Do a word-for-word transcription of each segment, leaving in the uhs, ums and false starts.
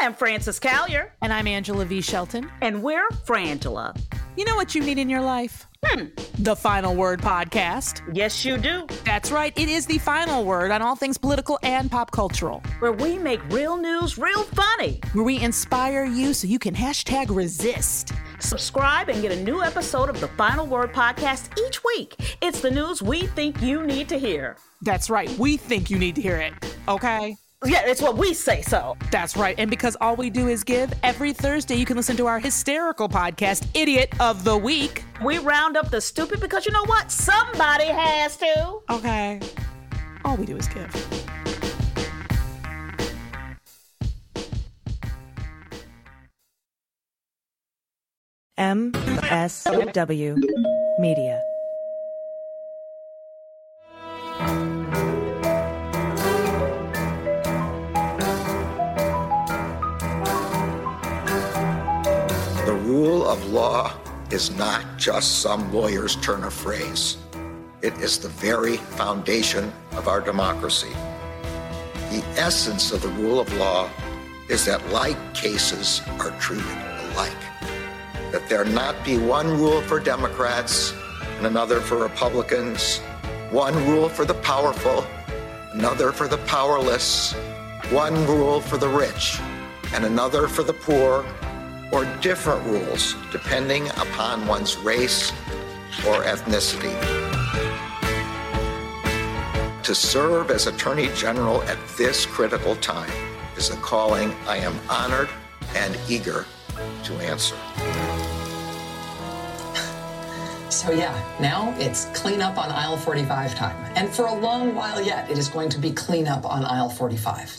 I'm Frances Callier. And I'm Angela V. Shelton. And we're Frangela. You know what you need in your life? Hmm. The Final Word Podcast. Yes, you do. That's right. It is the final word on all things political and pop cultural. Where we make real news real funny. Where we inspire you so you can hashtag resist. Subscribe and get a new episode of the Final Word Podcast each week. It's the news we think you need to hear. That's right. We think you need to hear it. Okay? Yeah, it's what we say so. That's right. And because all we do is give, every Thursday you can listen to our hysterical podcast, Idiot of the Week. We round up the stupid because you know what? Somebody has to. Okay. All we do is give. M S W Media. The rule of law is not just some lawyer's turn of phrase. It is the very foundation of our democracy. The essence of the rule of law is that like cases are treated alike. That there not be one rule for Democrats and another for Republicans, one rule for the powerful, another for the powerless, one rule for the rich and another for the poor, or different rules depending upon one's race or ethnicity. To serve as Attorney General at this critical time is a calling I am honored and eager to answer. So yeah, now it's clean up on aisle forty-five time. And for a long while yet, it is going to be clean up on aisle forty-five.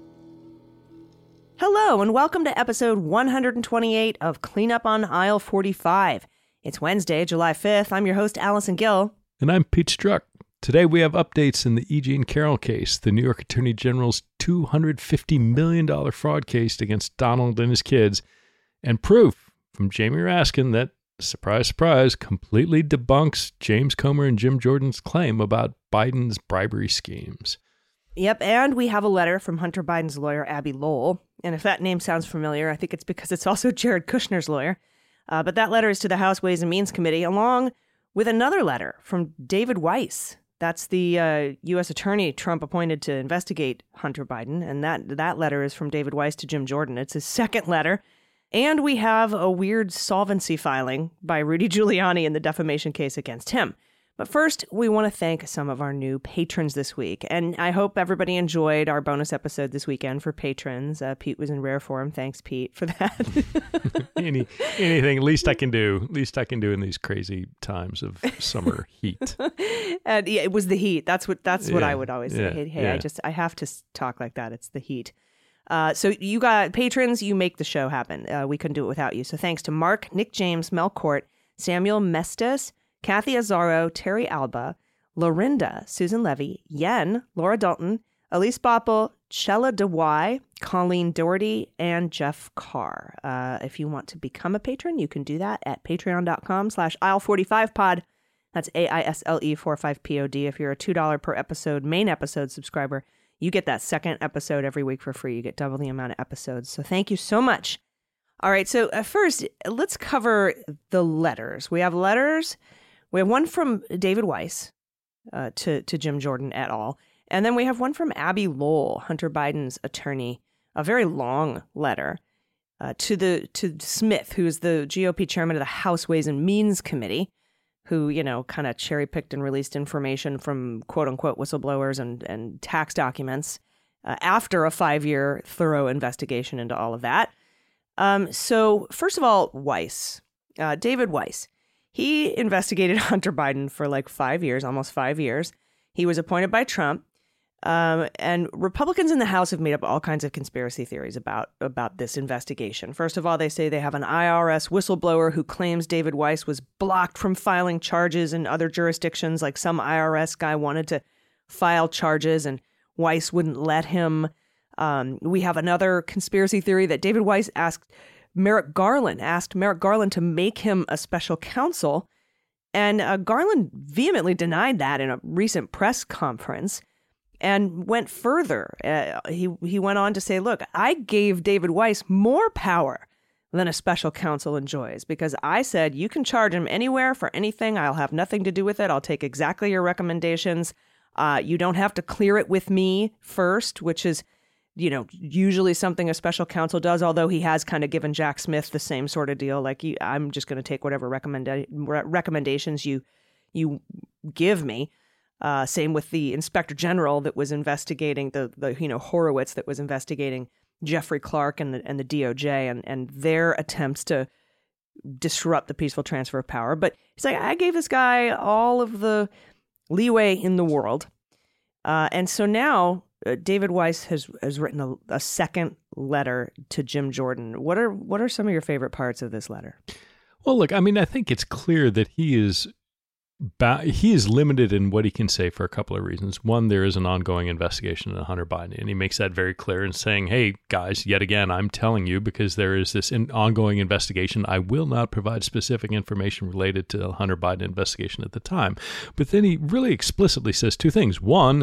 Hello, and welcome to episode one hundred twenty-eight of Clean Up on Aisle forty-five. It's Wednesday, July fifth. I'm your host, Allison Gill. And I'm Pete Strzok. Today we have updates in the E. Jean Carroll case, the New York Attorney General's two hundred fifty million dollars fraud case against Donald and his kids, and proof from Jamie Raskin that, surprise, surprise, completely debunks James Comer and Jim Jordan's claim about Biden's bribery schemes. Yep, and we have a letter from Hunter Biden's lawyer, Abby Lowell. And if that name sounds familiar, I think it's because it's also Jared Kushner's lawyer. Uh, but that letter is to the House Ways and Means Committee, along with another letter from David Weiss. That's the uh, U S attorney Trump appointed to investigate Hunter Biden. And that, that letter is from David Weiss to Jim Jordan. It's his second letter. And we have a weird solvency filing by Rudy Giuliani in the defamation case against him. But first, we want to thank some of our new patrons this week. And I hope everybody enjoyed our bonus episode this weekend for patrons. Uh, Pete was in rare form. Thanks, Pete, for that. Any Anything, least I can do, least I can do in these crazy times of summer heat. And yeah, it was the heat. That's what that's what Yeah, I would always say. yeah, Hey, hey yeah. I just, I have to talk like that. It's the heat. Uh, so you got patrons, you make the show happen. Uh, we couldn't do it without you. So thanks to Mark, Nick James, Mel Court, Samuel Mestis, Kathy Azzaro, Terry Alba, Lorinda, Susan Levy, Yen, Laura Dalton, Elise Boppel, Chella DeWy, Colleen Doherty, and Jeff Carr. Uh, if you want to become a patron, you can do that at patreon.com slash aisle45pod. That's A I S L E forty-five P O D. If you're a two dollars per episode main episode subscriber, you get that second episode every week for free. You get double the amount of episodes. So thank you so much. All right. So uh, first, let's cover the letters. We have letters. We have one from David Weiss uh, to, to Jim Jordan et al. And then we have one from Abby Lowell, Hunter Biden's attorney, a very long letter uh, to the to Smith, who is the G O P chairman of the House Ways and Means Committee, who, you know, kind of cherry-picked and released information from quote-unquote whistleblowers and, and tax documents uh, after a five-year thorough investigation into all of that. Um, so, first of all, Weiss, uh, David Weiss, he investigated Hunter Biden for like five years, almost five years. He was appointed by Trump. Um, and Republicans in the House have made up all kinds of conspiracy theories about, about this investigation. First of all, they say they have an I R S whistleblower who claims David Weiss was blocked from filing charges in other jurisdictions, like some I R S guy wanted to file charges and Weiss wouldn't let him. Um, we have another conspiracy theory that David Weiss asked Merrick Garland, asked Merrick Garland to make him a special counsel. And uh, Garland vehemently denied that in a recent press conference. and went further. Uh, he he went on to say, look, I gave David Weiss more power than a special counsel enjoys, because I said, you can charge him anywhere for anything. I'll have nothing to do with it. I'll take exactly your recommendations. Uh, you don't have to clear it with me first, which is, you know, usually something a special counsel does, although he has kind of given Jack Smith the same sort of deal. Like, you, I'm just going to take whatever recommenda- re- recommendations you you give me. Uh, same with the inspector general that was investigating the, the you know, Horowitz that was investigating Jeffrey Clark and the and the D O J and, and their attempts to disrupt the peaceful transfer of power. But he's like, I gave this guy all of the leeway in the world. Uh, and so now uh, David Weiss has, has written a, a second letter to Jim Jordan. What are what are some of your favorite parts of this letter? Well, look, I mean, I think it's clear that he is ba- he is limited in what he can say for a couple of reasons. One, there is an ongoing investigation into Hunter Biden, and he makes that very clear in saying, hey, guys, yet again, I'm telling you, because there is this in- ongoing investigation, I will not provide specific information related to the Hunter Biden investigation at the time. But then he really explicitly says two things. One,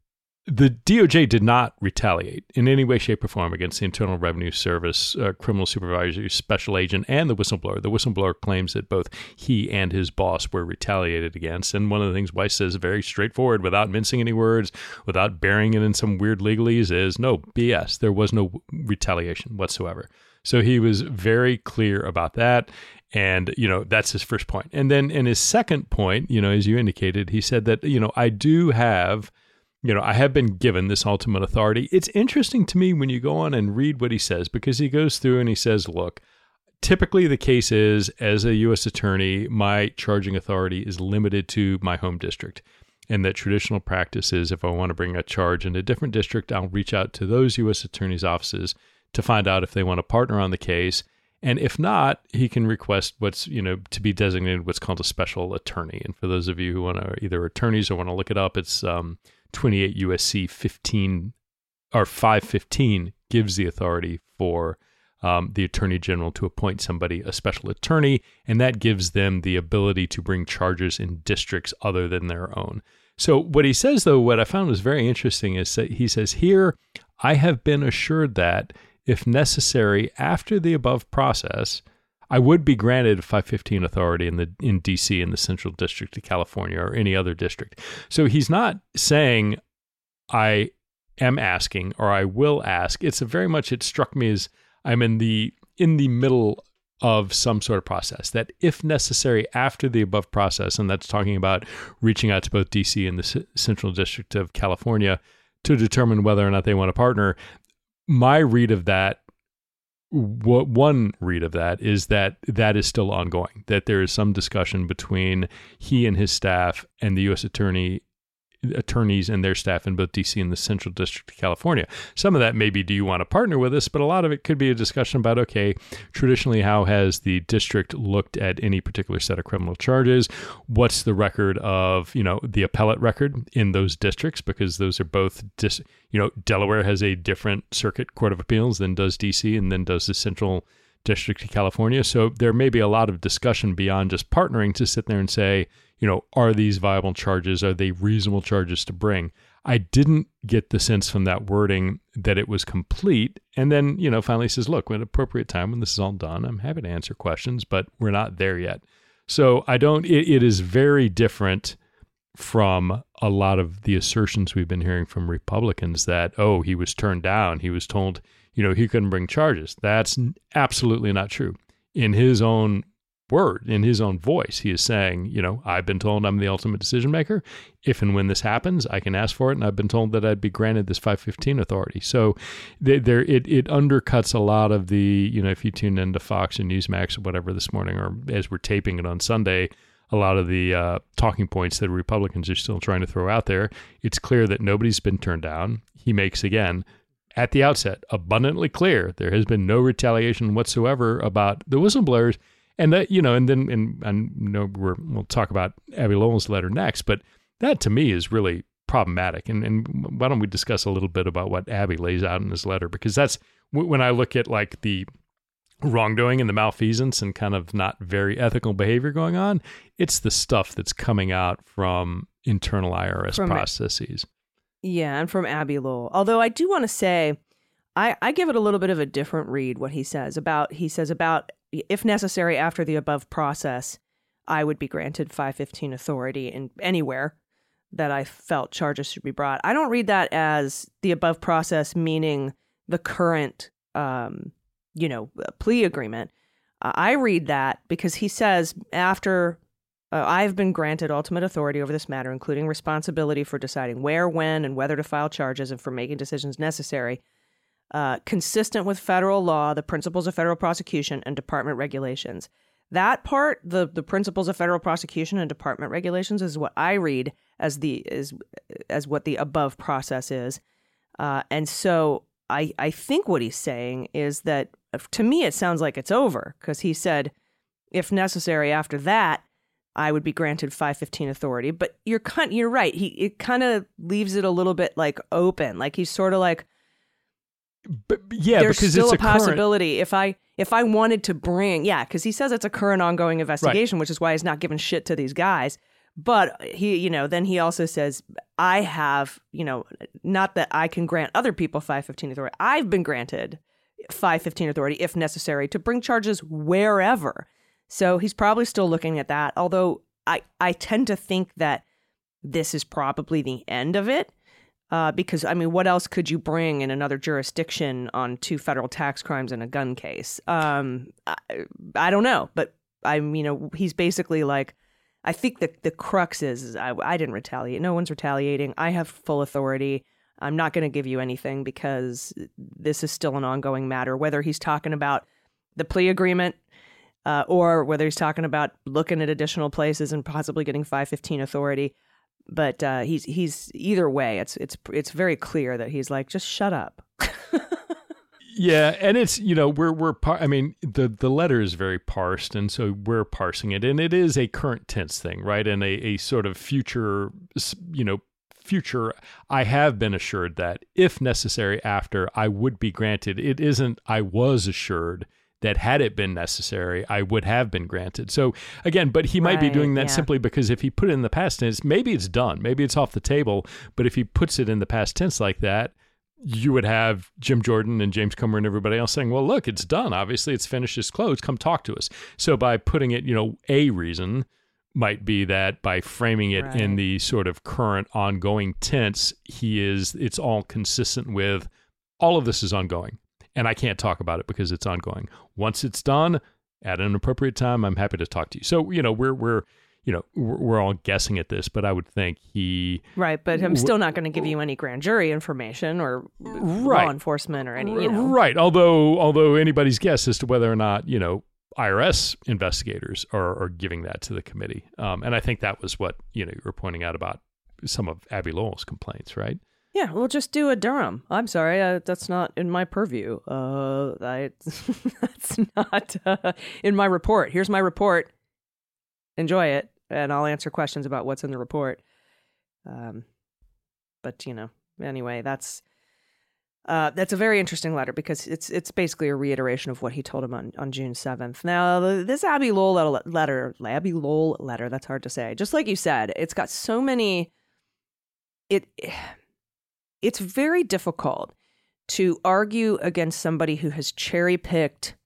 the D O J did not retaliate in any way, shape, or form against the Internal Revenue Service uh, criminal supervisor, special agent, and the whistleblower. The whistleblower claims that both he and his boss were retaliated against. And one of the things Weiss says very straightforward, without mincing any words, without burying it in some weird legalese, is no, B S. There was no retaliation whatsoever. So he was very clear about that. And, you know, that's his first point. And then in his second point, you know, as you indicated, he said that, you know, I do have... You know, I have been given this ultimate authority. It's interesting to me when you go on and read what he says, because he goes through and he says, look, typically the case is, as a U S attorney, my charging authority is limited to my home district. And that traditional practice is, if I want to bring a charge in a different district, I'll reach out to those U S attorneys' offices to find out if they want to partner on the case. And if not, he can request what's, you know, to be designated what's called a special attorney. And for those of you who want to either attorneys or want to look it up, it's um, twenty-eight U S C fifteen or five fifteen gives the authority for um, the attorney general to appoint somebody a special attorney, and that gives them the ability to bring charges in districts other than their own. So what he says, though, what I found was very interesting is that he says here, I have been assured that if necessary, after the above process, I would be granted five fifteen authority in the in D C in the Central District of California or any other district. So he's not saying I am asking or I will ask. It's a very much, it struck me as I'm in the in the middle of some sort of process, that if necessary after the above process, and that's talking about reaching out to both D C and the C- Central District of California to determine whether or not they want to partner. My read of that, what one read of that is that that is still ongoing, that there is some discussion between he and his staff and the U S attorney attorneys and their staff in both D C and the Central District of California. Some of that may be, do you want to partner with us? But a lot of it could be a discussion about, okay, traditionally, how has the district looked at any particular set of criminal charges? What's the record of, you know, the appellate record in those districts? Because those are both, dis, you know, Delaware has a different circuit court of appeals than does D C and then does the Central District of California. So there may be a lot of discussion beyond just partnering to sit there and say, you know, are these viable charges? Are they reasonable charges to bring? I didn't get the sense from that wording that it was complete. And then, you know, finally says, look, when appropriate time, when this is all done, I'm happy to answer questions, but we're not there yet. So I don't, it, it is very different from a lot of the assertions we've been hearing from Republicans that, oh, he was turned down. He was told, you know, he couldn't bring charges. That's absolutely not true. In his own word, in his own voice, he is saying, you know, I've been told I'm the ultimate decision maker. If and when this happens, I can ask for it. And I've been told that I'd be granted this five fifteen authority. So there, there it, it undercuts a lot of the, you know, if you tune into Fox and Newsmax or whatever this morning, or as we're taping it on Sunday, a lot of the uh, talking points that Republicans are still trying to throw out there. It's clear that nobody's been turned down. He makes, again, at the outset, abundantly clear there has been no retaliation whatsoever about the whistleblowers. And that, you know, and then, and I know we're, we'll talk about Abby Lowell's letter next, but that to me is really problematic. And, and why don't we discuss a little bit about what Abby lays out in his letter? Because that's, when I look at like the wrongdoing and the malfeasance and kind of not very ethical behavior going on, it's the stuff that's coming out from internal I R S from processes. Yeah, and from Abby Lowell. Although I do want to say, I, I give it a little bit of a different read what he says about, he says about, if necessary after the above process, I would be granted five fifteen authority in anywhere that I felt charges should be brought. I don't read that as the above process meaning the current, um, you know, plea agreement. Uh, I read that because he says after uh, I've been granted ultimate authority over this matter, including responsibility for deciding where, when, and whether to file charges and for making decisions necessary, uh, consistent with federal law, the principles of federal prosecution, and department regulations. That part, the the principles of federal prosecution and department regulations, is what I read as the is as what the above process is, uh, and so I I think what he's saying is that, to me it sounds like it's over, because he said, if necessary after that, I would be granted five fifteen authority. But you're kind you're right. He it kind of leaves it a little bit like open, like he's sort of like, but yeah, there's because still it's a, a possibility if I if I wanted to bring, yeah, because he says it's a current ongoing investigation, right. which is why he's not giving shit to these guys. But he, you know, then he also says, I have, you know, not that I can grant other people five fifteen authority. I've been granted five fifteen authority if necessary to bring charges wherever. So he's probably still looking at that. Although I, I tend to think that this is probably the end of it. Uh, because, I mean, what else could you bring in another jurisdiction on two federal tax crimes and a gun case? Um, I, I don't know. But, I mean, you know, he's basically like, I think the, the crux is, is I, I didn't retaliate. No one's retaliating. I have full authority. I'm not going to give you anything because this is still an ongoing matter, whether he's talking about the plea agreement uh, or whether he's talking about looking at additional places and possibly getting five fifteen authority. But uh, he's he's either way, it's it's it's very clear that he's like, just shut up. Yeah, and it's, you know, we're we're par- I mean, the the letter is very parsed, and so we're parsing it, and it is a current tense thing, right? And a, a sort of future, you know, future. I have been assured that if necessary, after I would be granted. It isn't I was assured that had it been necessary, I would have been granted. So again, but he might right, be doing that yeah. simply because if he put it in the past tense, maybe it's done, maybe it's off the table. But if he puts it in the past tense like that, you would have Jim Jordan and James Comer and everybody else saying, well, look, it's done. Obviously, it's finished, it's closed. Come talk to us. So by putting it, you know, a reason might be that by framing it right. in the sort of current ongoing tense, he is, it's all consistent with all of this is ongoing. And I can't talk about it because it's ongoing. Once it's done, at an appropriate time, I'm happy to talk to you. So, you know, we're, we're, you know, we're, we're all guessing at this, but I would think he... Right, but I'm still not going to give you any grand jury information or right. law enforcement or any, you know. Right, although although anybody's guess as to whether or not, you know, I R S investigators are, are giving that to the committee. Um, and I think that was what, you know, you were pointing out about some of Abby Lowell's complaints, right? Yeah, we'll just do a Durham. I'm sorry, uh, that's not in my purview. Uh, I, that's not uh, in my report. Here's my report. Enjoy it, and I'll answer questions about what's in the report. Um, but you know, anyway, that's uh, that's a very interesting letter because it's it's basically a reiteration of what he told him on, on June seventh. Now, this Abby Lowell letter, Abby Lowell letter, that's hard to say. Just like you said, it's got so many. It. It's very difficult to argue against somebody who has cherry-picked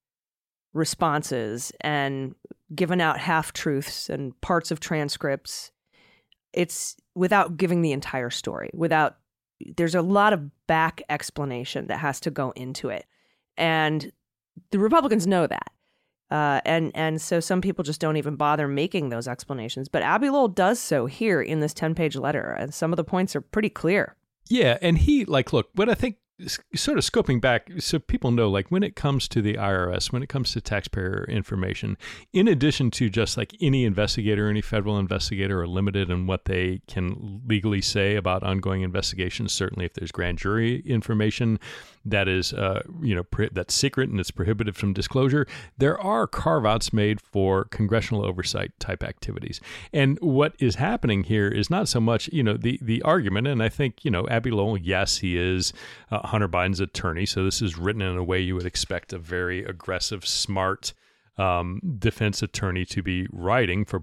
responses and given out half-truths and parts of transcripts. It's without giving the entire story, without, there's a lot of back explanation that has to go into it. And the Republicans know that. Uh, and, and so some people just don't even bother making those explanations. But Abby Lowell does so here in this ten-page letter, and some of the points are pretty clear. Yeah, and he, like, look, what I think, sort of scoping back, so people know, like, when it comes to the I R S, when it comes to taxpayer information, in addition to just, like, any investigator, any federal investigator are limited in what they can legally say about ongoing investigations, certainly if there's grand jury information that is, uh, you know, pre- that's secret and it's prohibited from disclosure, there are carve-outs made for congressional oversight type activities. And what is happening here is not so much, you know, the, the argument, and I think, you know, Abby Lowell, yes, he is uh, Hunter Biden's attorney, so this is written in a way you would expect a very aggressive, smart um, defense attorney to be writing for public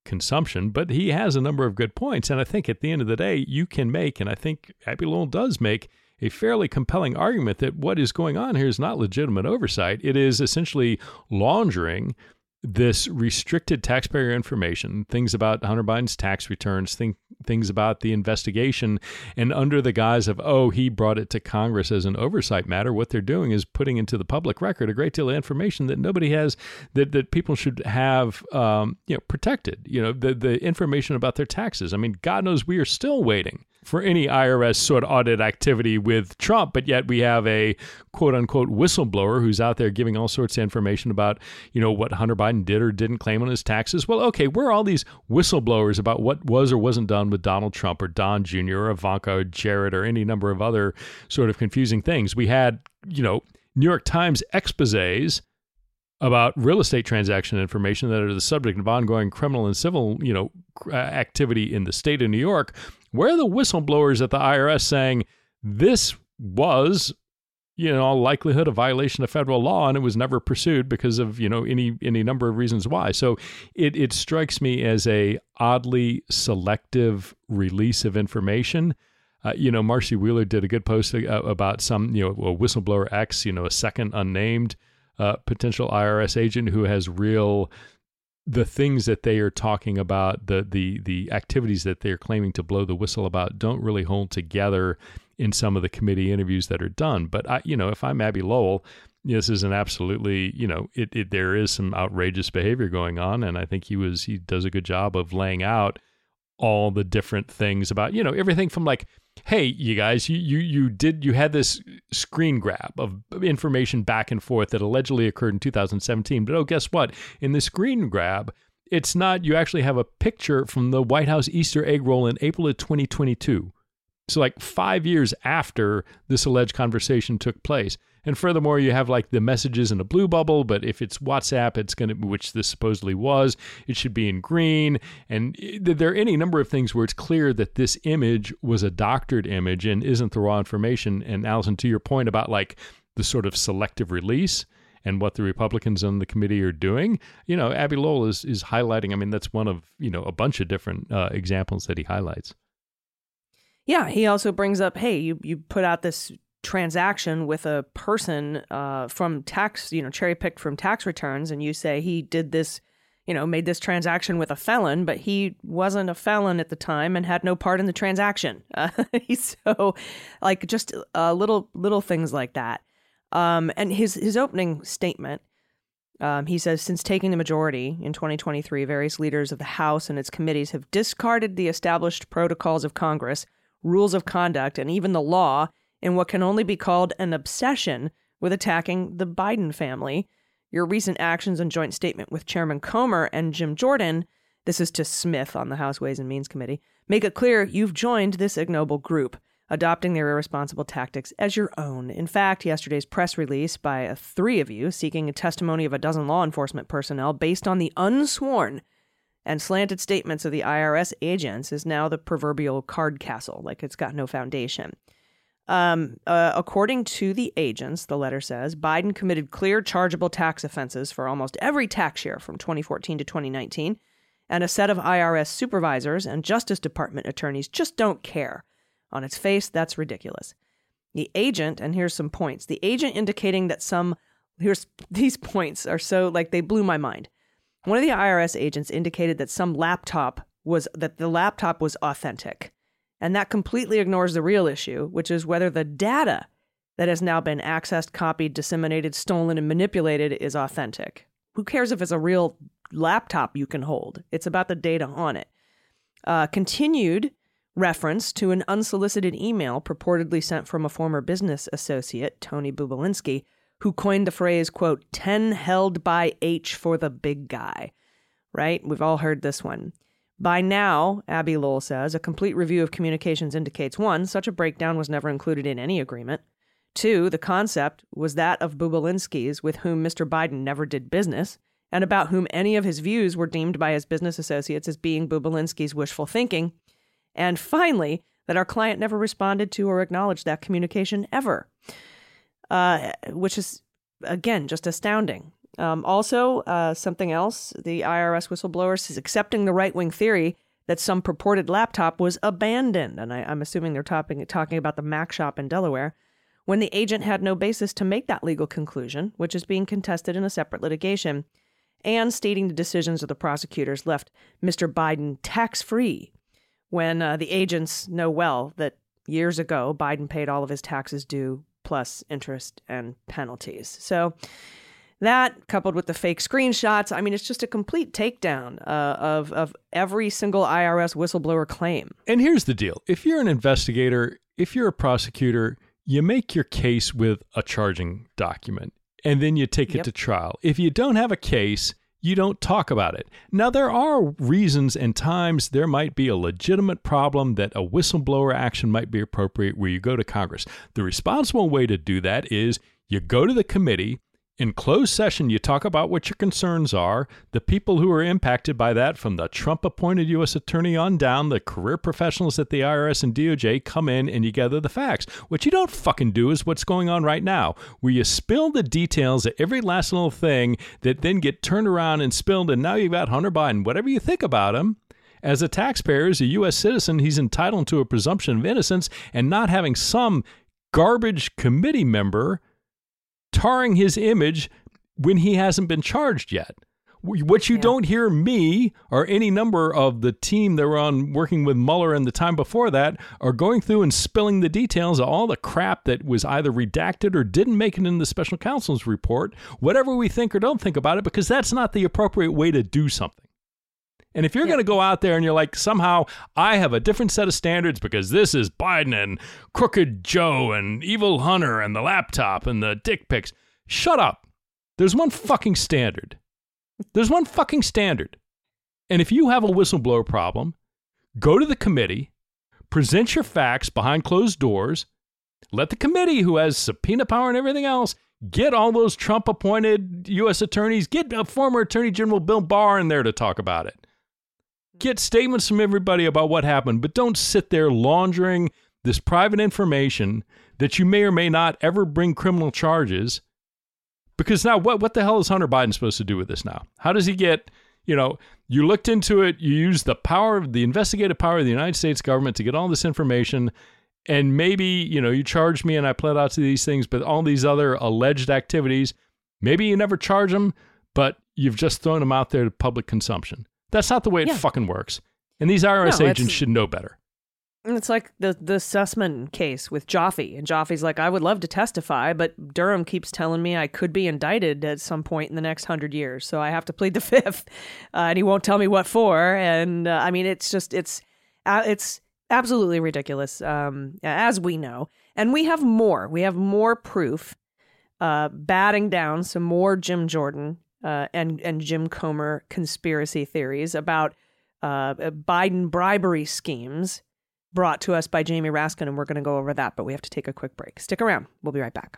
consumption, but he has a number of good points. And I think at the end of the day, you can make, and I think Abbe Lowell does make, a fairly compelling argument that what is going on here is not legitimate oversight. It is essentially laundering this restricted taxpayer information, things about Hunter Biden's tax returns, think, things about the investigation, and under the guise of, oh, he brought it to Congress as an oversight matter, what they're doing is putting into the public record a great deal of information that nobody has, that, that people should have um, you know, protected, you know, the, the information about their taxes. I mean, God knows we are still waiting for any I R S sort of audit activity with Trump, but yet we have a quote unquote whistleblower who's out there giving all sorts of information about, you know, what Hunter Biden did or didn't claim on his taxes. Well, okay, where are all these whistleblowers about what was or wasn't done with Donald Trump or Don Junior or Ivanka or Jared or any number of other sort of confusing things? We had, you know, New York Times exposés about real estate transaction information that are the subject of ongoing criminal and civil, you know, activity in the state of New York. Where are the whistleblowers at the I R S saying this was, you know, likelihood of violation of federal law and it was never pursued because of, you know, any any number of reasons why? So it it strikes me as a oddly selective release of information. Uh, you know, Marcy Wheeler did a good post uh, about some, you know, a whistleblower X, you know, a second unnamed uh, potential I R S agent who has real, the things that they are talking about, the the the activities that they're claiming to blow the whistle about don't really hold together in some of the committee interviews that are done. But I, you know, if I'm Abbe Lowell, this is an absolutely, you know, it, it there is some outrageous behavior going on, and I think he was he does a good job of laying out all the different things about, you know, everything from like, hey, you guys, you you you did you had this screen grab of information back and forth that allegedly occurred in two thousand seventeen. But oh, guess what? In the screen grab, it's not, you actually have a picture from the White House Easter egg roll in April of twenty twenty-two. So like five years after this alleged conversation took place. And furthermore, you have like the messages in a blue bubble, but if it's WhatsApp, it's going to, which this supposedly was, it should be in green. And there are any number of things where it's clear that this image was a doctored image and isn't the raw information. And Allison, to your point about like the sort of selective release and what the Republicans on the committee are doing, you know, Abbe Lowell is, is highlighting, I mean, that's one of, you know, a bunch of different uh, examples that he highlights. Yeah, he also brings up, hey, you, you put out this transaction with a person uh, from tax, you know, cherry picked from tax returns, and you say he did this, you know, made this transaction with a felon, but he wasn't a felon at the time and had no part in the transaction. Uh, so, like, just uh, little little things like that. Um, and his his opening statement, um, he says, since taking the majority in twenty twenty-three, various leaders of the House and its committees have discarded the established protocols of Congress, rules of conduct, and even the law in what can only be called an obsession with attacking the Biden family. Your recent actions and joint statement with Chairman Comer and Jim Jordan, this is to Smith on the House Ways and Means Committee, make it clear you've joined this ignoble group, adopting their irresponsible tactics as your own. In fact, yesterday's press release by uh, three of you seeking a testimony of a dozen law enforcement personnel based on the unsworn and slanted statements of the I R S agents is now the proverbial card castle, like it's got no foundation. Um, uh, according to the agents, the letter says, Biden committed clear chargeable tax offenses for almost every tax year from twenty fourteen to twenty nineteen, and a set of I R S supervisors and Justice Department attorneys just don't care. On its face, that's ridiculous. The agent, and here's some points, the agent indicating that some, here's these points are so, like, they blew my mind. One of the I R S agents indicated that some laptop was, that the laptop was authentic. And that completely ignores the real issue, which is whether the data that has now been accessed, copied, disseminated, stolen, and manipulated is authentic. Who cares if it's a real laptop you can hold? It's about the data on it. Uh, continued reference to an unsolicited email purportedly sent from a former business associate, Tony Bobulinski, who coined the phrase, quote, ten held by H for the big guy. Right? We've all heard this one. By now, Abbe Lowell says, a complete review of communications indicates, one, such a breakdown was never included in any agreement. Two, the concept was that of Bobulinski's, with whom Mister Biden never did business, and about whom any of his views were deemed by his business associates as being Bobulinski's wishful thinking. And finally, that our client never responded to or acknowledged that communication ever, uh, which is, again, just astounding. Um, also, uh, something else, the I R S whistleblower is accepting the right-wing theory that some purported laptop was abandoned, and I, I'm assuming they're talking, talking about the Mac shop in Delaware, when the agent had no basis to make that legal conclusion, which is being contested in a separate litigation, and stating the decisions of the prosecutors left Mister Biden tax-free, when uh, the agents know well that years ago, Biden paid all of his taxes due, plus interest and penalties. So that, coupled with the fake screenshots, I mean, it's just a complete takedown uh, of, of every single I R S whistleblower claim. And here's the deal. If you're an investigator, if you're a prosecutor, you make your case with a charging document, and then you take it yep. to trial. If you don't have a case, you don't talk about it. Now, there are reasons and times there might be a legitimate problem that a whistleblower action might be appropriate where you go to Congress. The responsible way to do that is you go to the committee. In closed session, you talk about what your concerns are. The people who are impacted by that, from the Trump-appointed U S attorney on down, the career professionals at the I R S and D O J, come in and you gather the facts. What you don't fucking do is what's going on right now, where you spill the details of every last little thing that then get turned around and spilled, and now you've got Hunter Biden. Whatever you think about him, as a taxpayer, as a U S citizen, he's entitled to a presumption of innocence, and not having some garbage committee member tarring his image when he hasn't been charged yet. What you yeah. don't hear me or any number of the team that were on working with Mueller and the time before that are going through and spilling the details of all the crap that was either redacted or didn't make it in the special counsel's report, whatever we think or don't think about it, because that's not the appropriate way to do something. And if you're yeah. going to go out there and you're like, somehow I have a different set of standards because this is Biden and Crooked Joe and Evil Hunter and the laptop and the dick pics, shut up. There's one fucking standard. There's one fucking standard. And if you have a whistleblower problem, go to the committee, present your facts behind closed doors, let the committee, who has subpoena power and everything else, get all those Trump-appointed U S attorneys, get a former Attorney General Bill Barr in there to talk about it. Get statements from everybody about what happened, but don't sit there laundering this private information that you may or may not ever bring criminal charges. Because now what, what the hell is Hunter Biden supposed to do with this now? How does he get, you know, you looked into it, you used the power of the investigative power of the United States government to get all this information, and maybe, you know, you charged me and I pled out to these things, but all these other alleged activities, maybe you never charge them, but you've just thrown them out there to public consumption. That's not the way it yeah. fucking works. And these I R S no, agents should know better. It's like the, the Sussman case with Joffe. And Joffe's like, I would love to testify, but Durham keeps telling me I could be indicted at some point in the next hundred years. So I have to plead the fifth. Uh, and he won't tell me what for. And uh, I mean, it's just, it's, uh, it's absolutely ridiculous, um, as we know. And we have more. We have more proof, uh, batting down some more Jim Jordan Uh, and, and Jim Comer conspiracy theories about uh, Biden bribery schemes brought to us by Jamie Raskin, and we're going to go over that, but we have to take a quick break. Stick around. We'll be right back.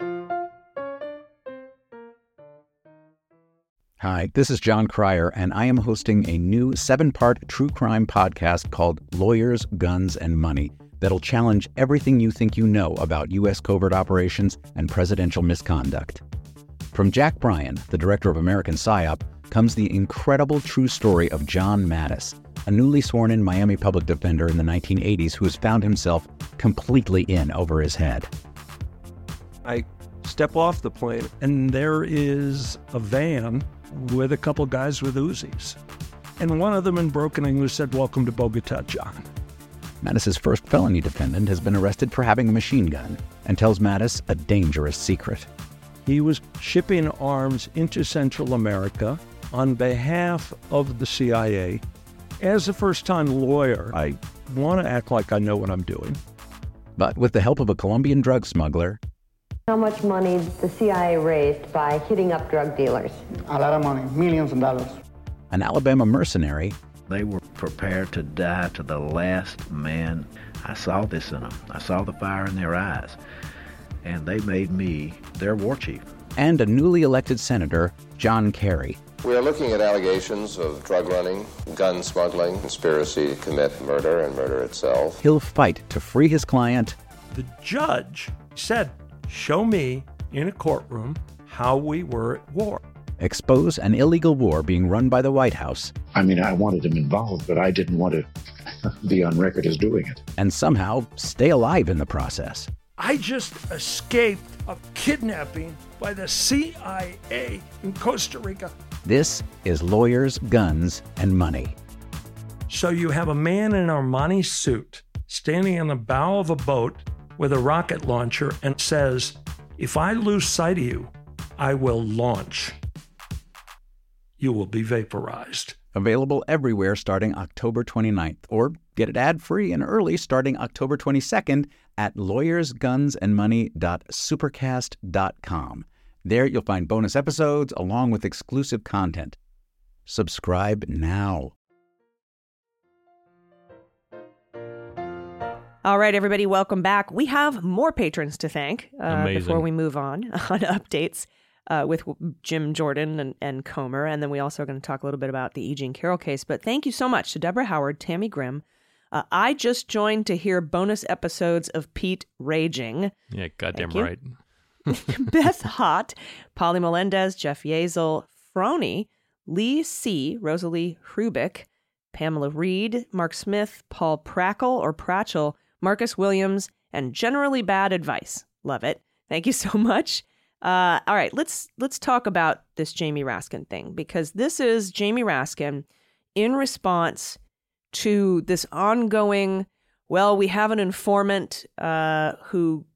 Hi, this is John Cryer, and I am hosting a new seven-part true crime podcast called Lawyers, Guns, and Money that'll challenge everything you think you know about U S covert operations and presidential misconduct. From Jack Bryan, the director of American PSYOP, comes the incredible true story of John Mattis, a newly sworn-in Miami public defender in the nineteen eighties who has found himself completely in over his head. I step off the plane, and there is a van with a couple guys with Uzis. And one of them in broken English said, "Welcome to Bogota, John." Mattis's first felony defendant has been arrested for having a machine gun and tells Mattis a dangerous secret. He was shipping arms into Central America on behalf of the C I A. As a first-time lawyer, I want to act like I know what I'm doing. But with the help of a Colombian drug smuggler... How much money the C I A raised by hitting up drug dealers? A lot of money, millions of dollars. An Alabama mercenary... They were prepared to die to the last man. I saw this in them. I saw the fire in their eyes. And they made me their war chief. And a newly elected senator, John Kerry. We are looking at allegations of drug running, gun smuggling, conspiracy to commit murder and murder itself. He'll fight to free his client. The judge said, show me in a courtroom how we were at war. expose an illegal war being run by the White House. I mean, I wanted him involved, but I didn't want to be on record as doing it. And somehow stay alive in the process. I just escaped a kidnapping by the C I A in Costa Rica. This is Lawyers, Guns, and Money. So you have a man in an Armani suit standing in the bow of a boat with a rocket launcher and says, if I lose sight of you, I will launch. You will be vaporized. Available everywhere starting October twenty-ninth, or get it ad-free and early starting October twenty-second at lawyers guns and money dot supercast dot com. There you'll find bonus episodes along with exclusive content. Subscribe now. All right, everybody, welcome back. We have more patrons to thank uh, before we move on on updates uh, with Jim Jordan and, and Comer. And then we also are going to talk a little bit about the E. Jean Carroll case. But thank you so much to Deborah Howard, Tammy Grimm. Uh, I just joined to hear bonus episodes of Pete Raging. Yeah, goddamn right. Beth Hott, Polly Melendez, Jeff Yazel, Frony, Lee C., Rosalie Hrubick, Pamela Reed, Mark Smith, Paul Prackle or Pratchell, Marcus Williams, and Generally Bad Advice. Love it. Thank you so much. Uh, all right, let's let's talk about this Jamie Raskin thing, because this is Jamie Raskin in response to this ongoing, well, we have an informant uh, who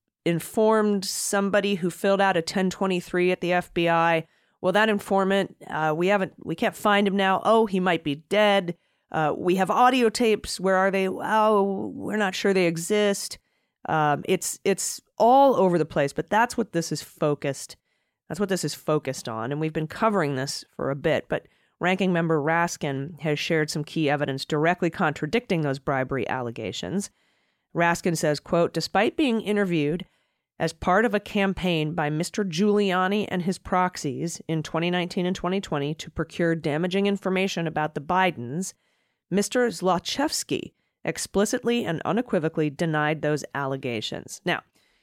informed somebody who filled out a ten twenty-three at the F B I. Well, that informant, uh, we haven't, we can't find him now. Oh, he might be dead. Uh, we have audio tapes. Where are they? Oh, we're not sure they exist. Um, it's it's all over the place, but that's what this is focused. That's what this is focused on, and we've been covering this for a bit. But Ranking Member Raskin has shared some key evidence directly contradicting those bribery allegations. Raskin says, quote, despite being interviewed as part of a campaign by Mister Giuliani and his proxies in twenty nineteen and twenty twenty to procure damaging information about the Bidens, Mister Zlochevsky explicitly and unequivocally denied those allegations. Now,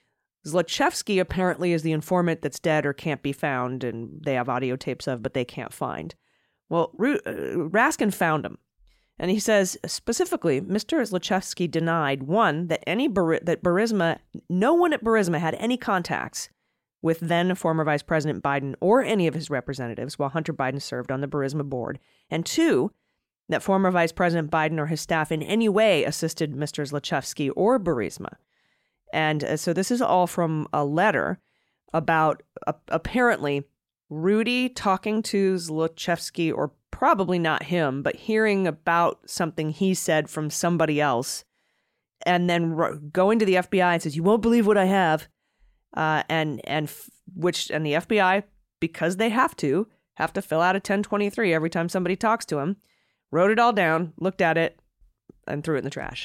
Zlochevsky apparently is the informant that's dead or can't be found, and they have audio tapes of, but they can't find. Well, Raskin found him. And he says, specifically, Mister Zlochevsky denied, one, that any Bar- that Burisma, no one at Burisma had any contacts with then former Vice President Biden or any of his representatives while Hunter Biden served on the Burisma board. And two, that former Vice President Biden or his staff in any way assisted Mister Zlochevsky or Burisma. And uh, so this is all from a letter about uh, apparently Rudy talking to Zlochevsky, or probably not him, but hearing about something he said from somebody else, and then r- going to the F B I and says, you won't believe what I have. Uh, and, and f- which, and the F B I, because they have to, have to fill out a ten twenty-three every time somebody talks to him, wrote it all down, looked at it, and threw it in the trash.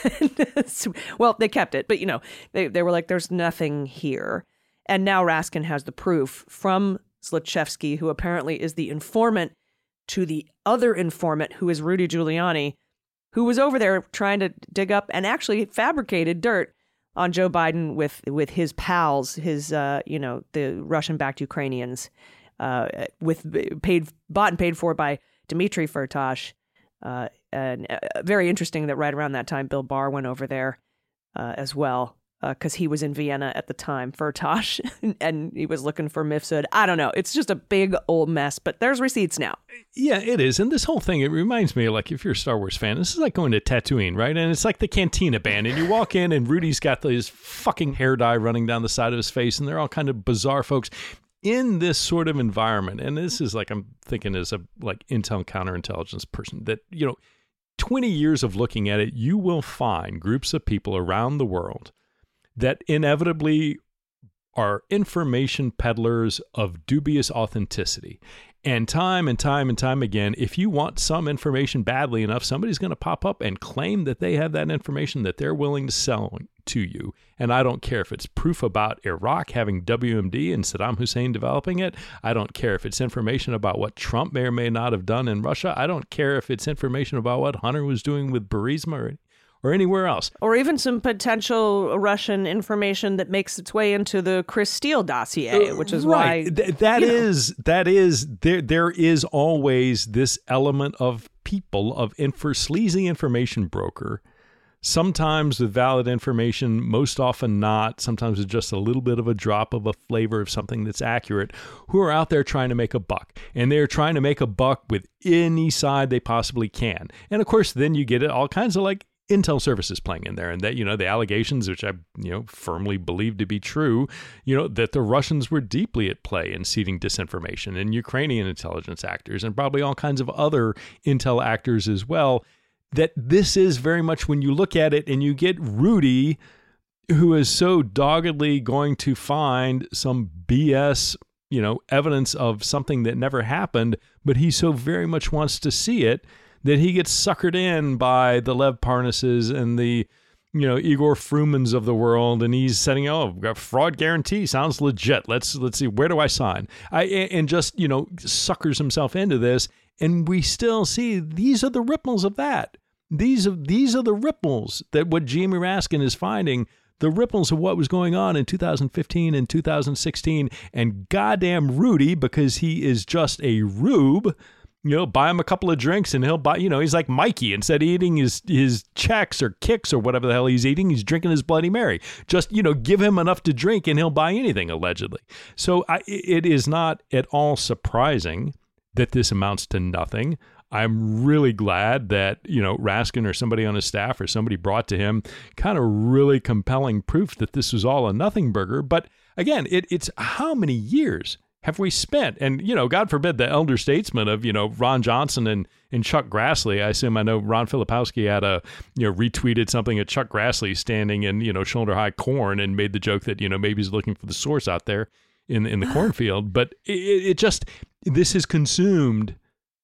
Well, they kept it, but, you know, they, they were like, there's nothing here. And now Raskin has the proof from Zlochevsky, who apparently is the informant to the other informant, who is Rudy Giuliani, who was over there trying to dig up and actually fabricated dirt on Joe Biden with with his pals, his, uh, you know, the Russian-backed Ukrainians, uh, with paid bought and paid for by Dmitry Firtash. Uh, and uh, very interesting that right around that time, Bill Barr went over there uh, as well, because uh, he was in Vienna at the time, Firtash, and he was looking for Mifsud. I don't know. It's just a big old mess, but there's receipts now. Yeah, it is. And this whole thing, it reminds me, like, if you're a Star Wars fan, this is like going to Tatooine, right? And it's like the Cantina Band, and you walk in, and Rudy's got this fucking hair dye running down the side of his face, and they're all kind of bizarre folks. In this sort of environment, and this is like, I'm thinking as a like intel counterintelligence person, that, you know, twenty years of looking at it, you will find groups of people around the world that inevitably are information peddlers of dubious authenticity. And time and time and time again, if you want some information badly enough, somebody's going to pop up and claim that they have that information that they're willing to sell to you. And I don't care if it's proof about Iraq having W M D and Saddam Hussein developing it. I don't care if it's information about what Trump may or may not have done in Russia. I don't care if it's information about what Hunter was doing with Burisma or, or anywhere else. Or even some potential Russian information that makes its way into the Chris Steele dossier, which is right. why Th- that is know. that is there. There is always this element of people of infor sleazy information broker. Sometimes with valid information, most often not. Sometimes with just a little bit of a drop of a flavor of something that's accurate, who are out there trying to make a buck. And they're trying to make a buck with any side they possibly can. And of course, then you get it all kinds of like intel services playing in there, and that, you know, the allegations, which I, you know, firmly believe to be true, you know, that the Russians were deeply at play in seeding disinformation, and Ukrainian intelligence actors, and probably all kinds of other intel actors as well. That this is very much, when you look at it and you get Rudy, who is so doggedly going to find some B S, you know, evidence of something that never happened, but he so very much wants to see it, that he gets suckered in by the Lev Parnases and the, you know, Igor Frumans of the world, and he's setting, oh, we've got fraud guarantee, sounds legit. Let's let's see, where do I sign? I and just, you know, suckers himself into this, and we still see these are the ripples of that. These are these are the ripples that what Jamie Raskin is finding, the ripples of what was going on in two thousand fifteen and two thousand sixteen, and goddamn Rudy, because he is just a rube. You know, buy him a couple of drinks and he'll buy, you know, he's like Mikey. Instead of eating his, his checks or kicks or whatever the hell he's eating, he's drinking his Bloody Mary. Just, you know, give him enough to drink and he'll buy anything, allegedly. So I, it is not at all surprising that this amounts to nothing. I'm really glad that, you know, Raskin or somebody on his staff or somebody brought to him kind of really compelling proof that this was all a nothing burger. But again, it, it's how many years have we spent? And, you know, God forbid the elder statesmen of, you know, Ron Johnson and, and Chuck Grassley. I assume I know Ron Filipowski had a, you know, retweeted something of Chuck Grassley standing in, you know, shoulder high corn and made the joke that, you know, maybe he's looking for the source out there in, in the cornfield. But it, it just, this has consumed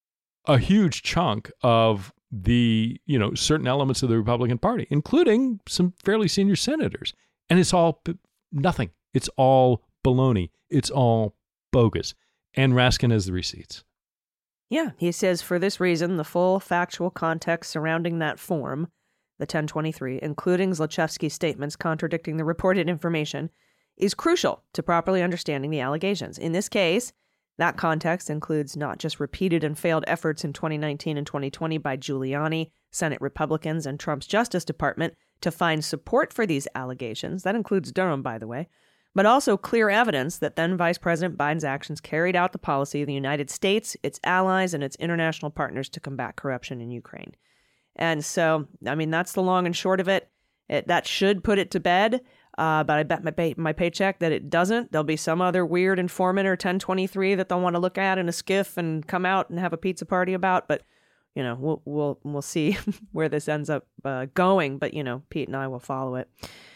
a huge chunk of the, you know, certain elements of the Republican Party, including some fairly senior senators. And it's all p- nothing. It's all baloney. It's all bogus. And Raskin has the receipts. Yeah, he says for this reason, the full factual context surrounding that form, the ten twenty-three, including Zlochevsky's statements contradicting the reported information, is crucial to properly understanding the allegations. In this case, that context includes not just repeated and failed efforts in twenty nineteen and twenty twenty by Giuliani, Senate Republicans, and Trump's Justice Department to find support for these allegations. That includes Durham, by the way, but also clear evidence that then Vice President Biden's actions carried out the policy of the United States, its allies, and its international partners to combat corruption in Ukraine. And so, I mean, that's the long and short of it. it that should put it to bed. Uh, but I bet my pay- my paycheck that it doesn't. There'll be some other weird informant or ten twenty-three that they'll want to look at in a skiff and come out and have a pizza party about. But, you know, we'll we'll we'll see where this ends up uh, going. But, you know, Pete and I will follow it.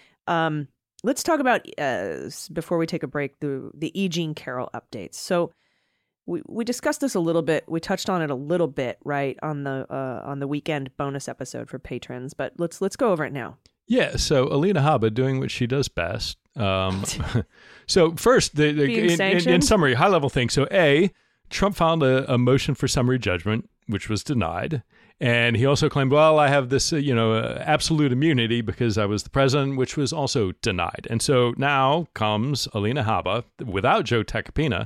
Um, let's talk about, uh, before we take a break, the the E. Jean Carroll updates. So we we discussed this a little bit. We touched on it a little bit, right, on the uh, on the weekend bonus episode for patrons. But let's let's go over it now. Yeah, so Alina Habba doing what she does best. Um, so first, the, the, in, in, in summary, high-level thing. So A, Trump filed a, a motion for summary judgment, which was denied. And he also claimed, well, I have this, uh, you know, uh, absolute immunity because I was the president, which was also denied. And so now comes Alina Habba, without Joe Tacopina,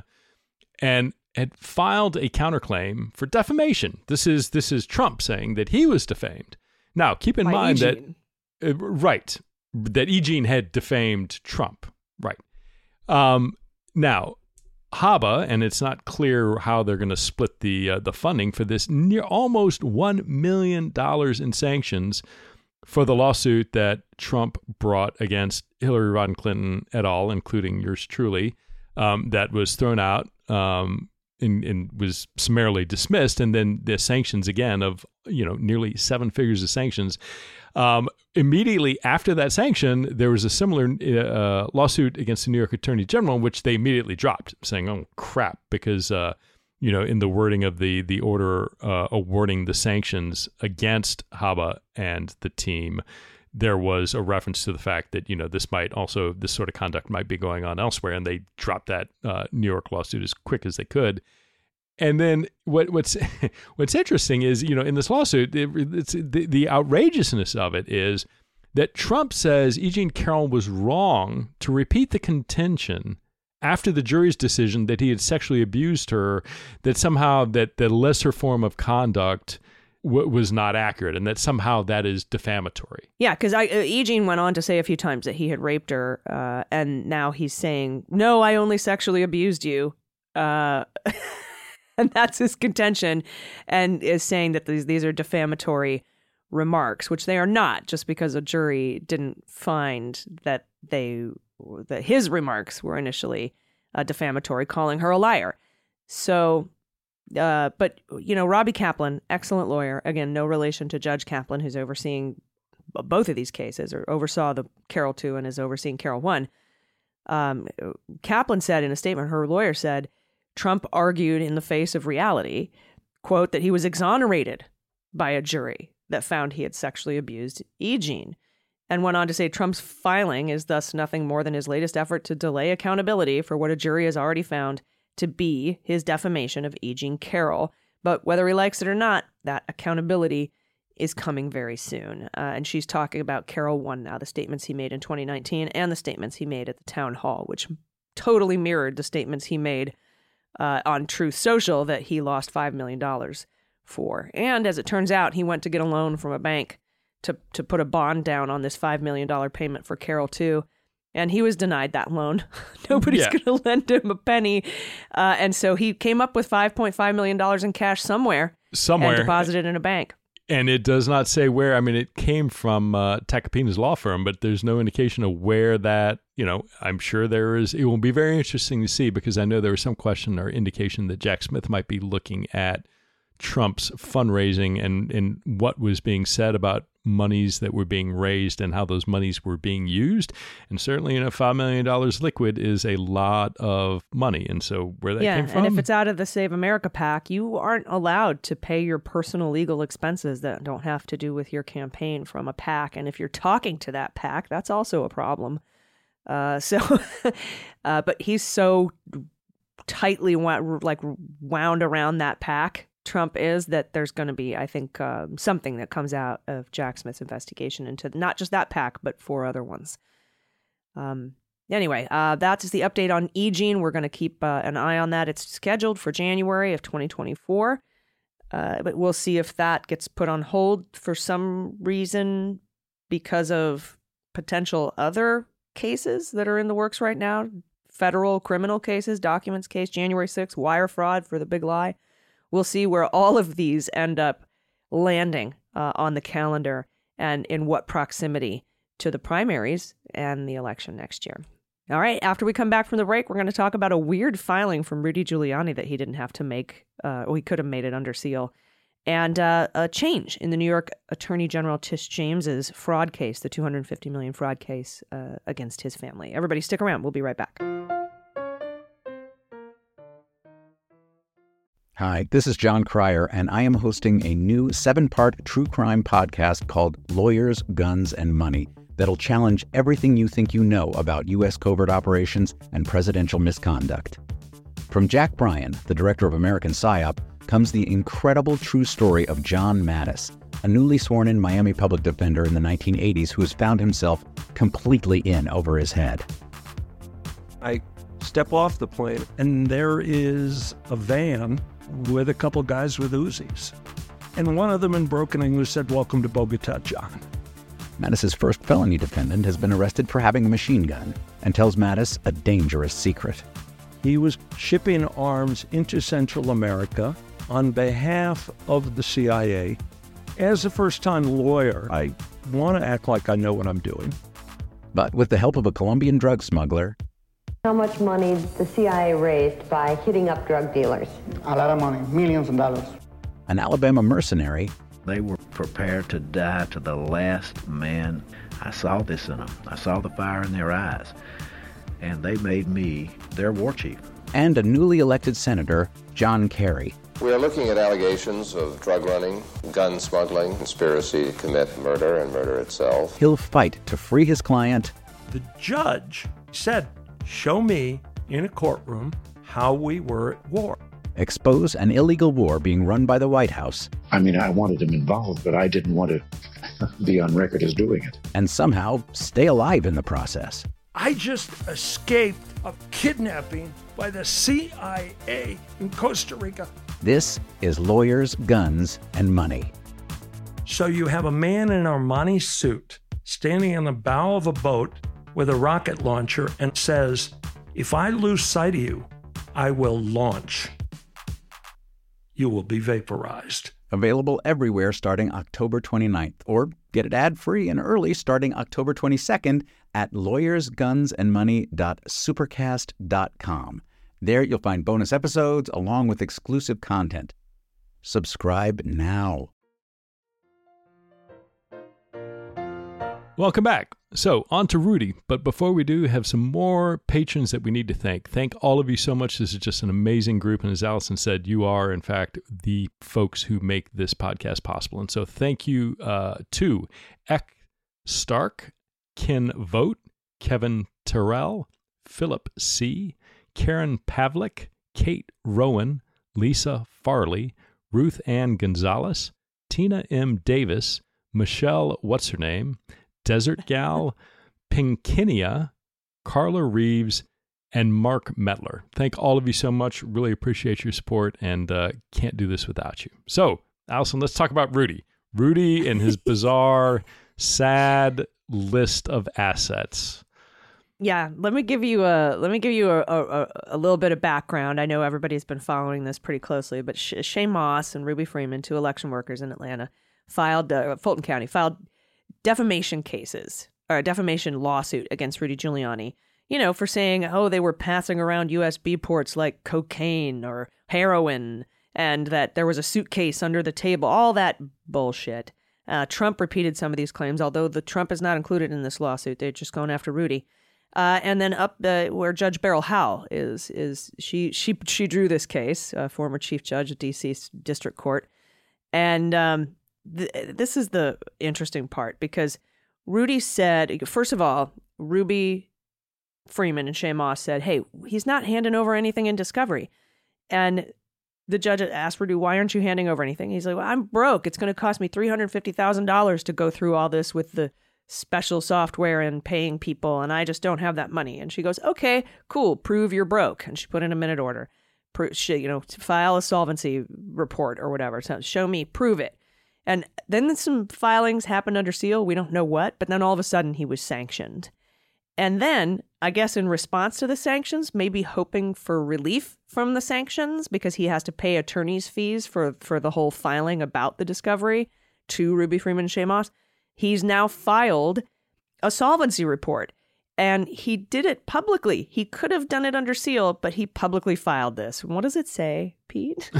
and had filed a counterclaim for defamation. This is this is Trump saying that he was defamed. Now, keep in By mind E. that... Jean. Uh, right. That E. Jean had defamed Trump. Right. Um, now, Habba, and it's not clear how they're going to split the uh, the funding for this, near almost one million dollars in sanctions for the lawsuit that Trump brought against Hillary Rodham Clinton et al., including yours truly, um, that was thrown out um, and, and was summarily dismissed. And then the sanctions again of, you know, nearly seven figures of sanctions. Um, immediately after that sanction, there was a similar uh, lawsuit against the New York Attorney General, which they immediately dropped, saying, "Oh crap," because uh, you know, in the wording of the the order uh, awarding the sanctions against Habba and the team, there was a reference to the fact that, you know, this might also this sort of conduct might be going on elsewhere, and they dropped that uh, New York lawsuit as quick as they could. And then what, what's what's interesting is, you know, in this lawsuit, it, it's, the, the outrageousness of it is that Trump says E. Jean Carroll was wrong to repeat the contention after the jury's decision that he had sexually abused her, that somehow that the lesser form of conduct w- was not accurate, and that somehow that is defamatory. Yeah, because uh, E. Jean went on to say a few times that he had raped her, uh, and now he's saying, no, I only sexually abused you. Uh And that's his contention, and is saying that these these are defamatory remarks, which they are not, just because a jury didn't find that they that his remarks were initially uh, defamatory, calling her a liar. So, uh, but you know, Robbie Kaplan, excellent lawyer, again, no relation to Judge Kaplan, who's overseeing both of these cases, or oversaw the Carroll two and is overseeing Carroll one. Um, Kaplan said in a statement, her lawyer said, Trump argued in the face of reality, quote, that he was exonerated by a jury that found he had sexually abused E. Jean, and went on to say Trump's filing is thus nothing more than his latest effort to delay accountability for what a jury has already found to be his defamation of E. Jean Carroll. But whether he likes it or not, that accountability is coming very soon. Uh, and she's talking about Carroll one now, the statements he made in twenty nineteen and the statements he made at the town hall, which totally mirrored the statements he made Uh, on Truth Social that he lost five million dollars for. And as it turns out, he went to get a loan from a bank to, to put a bond down on this five million dollars payment for Carroll two. And he was denied that loan. Nobody's Yeah. going to lend him a penny. Uh, and so he came up with five point five million dollars in cash somewhere. Somewhere. And deposited in a bank. And it does not say where. I mean, it came from uh, Tacopina's law firm, but there's no indication of where that, you know, I'm sure there is. It will be very interesting to see, because I know there was some question or indication that Jack Smith might be looking at Trump's fundraising and, and what was being said about monies that were being raised and how those monies were being used. And certainly, you know, five million dollars liquid is a lot of money. And so where that yeah, came from. And if it's out of the Save America PAC, you aren't allowed to pay your personal legal expenses that don't have to do with your campaign from a PAC. And if you're talking to that PAC, that's also a problem. Uh, so, uh, but he's so tightly wound, like wound around that PAC, Trump is, that there's going to be, I think, um, something that comes out of Jack Smith's investigation into not just that PAC, but four other ones. Um, anyway, uh, that's the update on E. Jean. We're going to keep uh, an eye on that. It's scheduled for January of twenty twenty-four, uh, but we'll see if that gets put on hold for some reason because of potential other cases that are in the works right now. Federal criminal cases, documents case, January sixth, wire fraud for the big lie. We'll see where all of these end up landing uh, on the calendar and in what proximity to the primaries and the election next year. All right, after we come back from the break, we're going to talk about a weird filing from Rudy Giuliani that he didn't have to make, uh, or he could have made it under seal, and uh, a change in the New York Attorney General Tish James's fraud case, the two hundred fifty million dollars fraud case uh, against his family. Everybody stick around. We'll be right back. Hi, this is John Cryer, and I am hosting a new seven-part true crime podcast called Lawyers, Guns, and Money that'll challenge everything you think you know about U S covert operations and presidential misconduct. From Jack Bryan, the director of American PSYOP, comes the incredible true story of John Mattis, a newly sworn-in Miami public defender in the nineteen eighties who has found himself completely in over his head. I step off the plane, and there is a van with a couple guys with Uzis. And one of them in broken English said, "Welcome to Bogota, John." Mattis's first felony defendant has been arrested for having a machine gun and tells Mattis a dangerous secret. He was shipping arms into Central America on behalf of the C I A. As a first-time lawyer, I want to act like I know what I'm doing. But with the help of a Colombian drug smuggler, How much money the C I A raised by hitting up drug dealers? A lot of money, millions of dollars. an Alabama mercenary, They were prepared to die to the last man. I saw this in them. I saw the fire in their eyes. And they made me their war chief. and a newly elected Senator, John Kerry. We are looking at allegations of drug running, gun smuggling, conspiracy to commit murder and murder itself. He'll fight to free his client. The judge said, "Show me in a courtroom how we were at war." expose an illegal war being run by the White House. I mean, I wanted him involved, but I didn't want to be on record as doing it. And somehow stay alive in the process. I just escaped a kidnapping by the C I A in Costa Rica. This is Lawyers, Guns, and Money. So you have a man in an Armani suit standing on the bow of a boat with a rocket launcher and says, if I lose sight of you, I will launch. You will be vaporized. Available everywhere starting October twenty-ninth, or get it ad-free and early starting October twenty-second at lawyers guns and money dot supercast dot com. There you'll find bonus episodes along with exclusive content. Subscribe now. Welcome back. So, on to Rudy. But before we do, have some more patrons that we need to thank. Thank all of you so much. This is just an amazing group. And as Allison said, you are, in fact, the folks who make this podcast possible. And so thank you uh, to Ek Stark, Ken Vogt, Kevin Terrell, Philip C., Karen Pavlik, Kate Rowan, Lisa Farley, Ruth Ann Gonzalez, Tina M. Davis, Michelle What's-Her-Name, Desert Gal, Pinkinia, Carla Reeves, and Mark Metler. Thank all of you so much. Really appreciate your support and uh, can't do this without you. So, Allison, let's talk about Rudy. Rudy and his bizarre, sad list of assets. Yeah, let me give you a let me give you a, a, a little bit of background. I know everybody's been following this pretty closely, but Shay Moss and Ruby Freeman, two election workers in Atlanta, filed uh, Fulton County filed defamation cases or a defamation lawsuit against Rudy Giuliani, you know, for saying, oh, they were passing around U S B ports like cocaine or heroin, and that there was a suitcase under the table, all that bullshit. Uh, Trump repeated some of these claims, although the Trump is not included in this lawsuit. They're just going after Rudy. Uh, and then up uh, where Judge Beryl Howell is, is she she she drew this case, uh, former chief judge at D C District Court. And um, th- this is the interesting part, because Rudy said, first of all, Ruby Freeman and Shay Moss said, hey, he's not handing over anything in discovery. And the judge asked Rudy, why aren't you handing over anything? He's like, well, I'm broke. It's going to cost me three hundred fifty thousand dollars to go through all this with the special software and paying people, and I just don't have that money. And she goes, okay, cool, prove you're broke. And she put in a minute order, Pro- she, you know, file a solvency report or whatever. So show me, prove it. And then some filings happened under seal. We don't know what, but then all of a sudden he was sanctioned. And then, I guess in response to the sanctions, maybe hoping for relief from the sanctions because he has to pay attorney's fees for, for the whole filing about the discovery to Ruby Freeman and Shay Moss, he's now filed a solvency report, and he did it publicly. He could have done it under seal, but he publicly filed this. What does it say, Pete?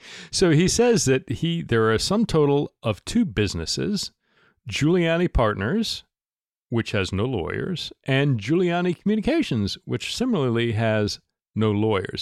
So he says that he there are a sum total of two businesses, Giuliani Partners, which has no lawyers, and Giuliani Communications, which similarly has no lawyers.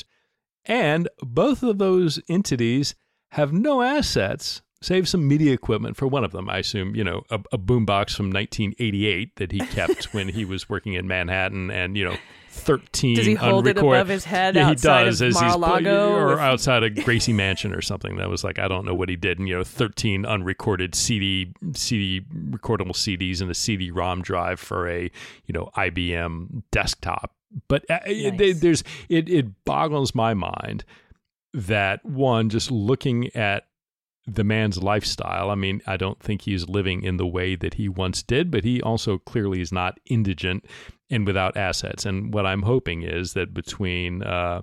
And both of those entities have no assets, save some media equipment for one of them. I assume, you know, a, a boombox from nineteen eighty-eight that he kept when he was working in Manhattan, and, you know, thirteen Does he hold unrecorded. it above his head yeah, outside he does, of as Mar-a-Lago? Or with... outside of Gracie Mansion or something. That was like, I don't know what he did. And, you know, thirteen unrecorded C D, C D, recordable C Ds and a C D ROM drive for a, you know, I B M desktop. But uh, nice. it, there's, it, it boggles my mind that, one, just looking at the man's lifestyle. I mean, I don't think he's living in the way that he once did, but he also clearly is not indigent and without assets. And what I'm hoping is that between uh,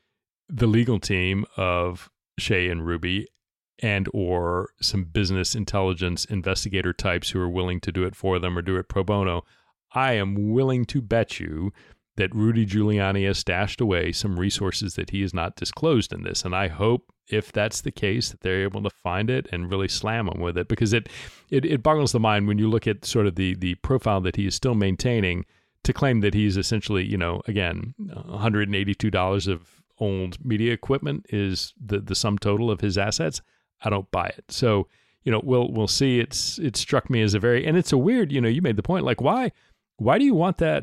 the legal team of Shay and Ruby and or some business intelligence investigator types who are willing to do it for them or do it pro bono, I am willing to bet you that Rudy Giuliani has stashed away some resources that he has not disclosed in this. And I hope, if that's the case, that they're able to find it and really slam him with it, because it, it, it boggles the mind when you look at sort of the, the profile that he is still maintaining to claim that he's essentially, you know, again, one hundred eighty-two dollars of old media equipment is the, the sum total of his assets. I don't buy it. So, you know, we'll, we'll see. It's, it struck me as a very, and it's a weird, you know, you made the point, like, why, why do you want that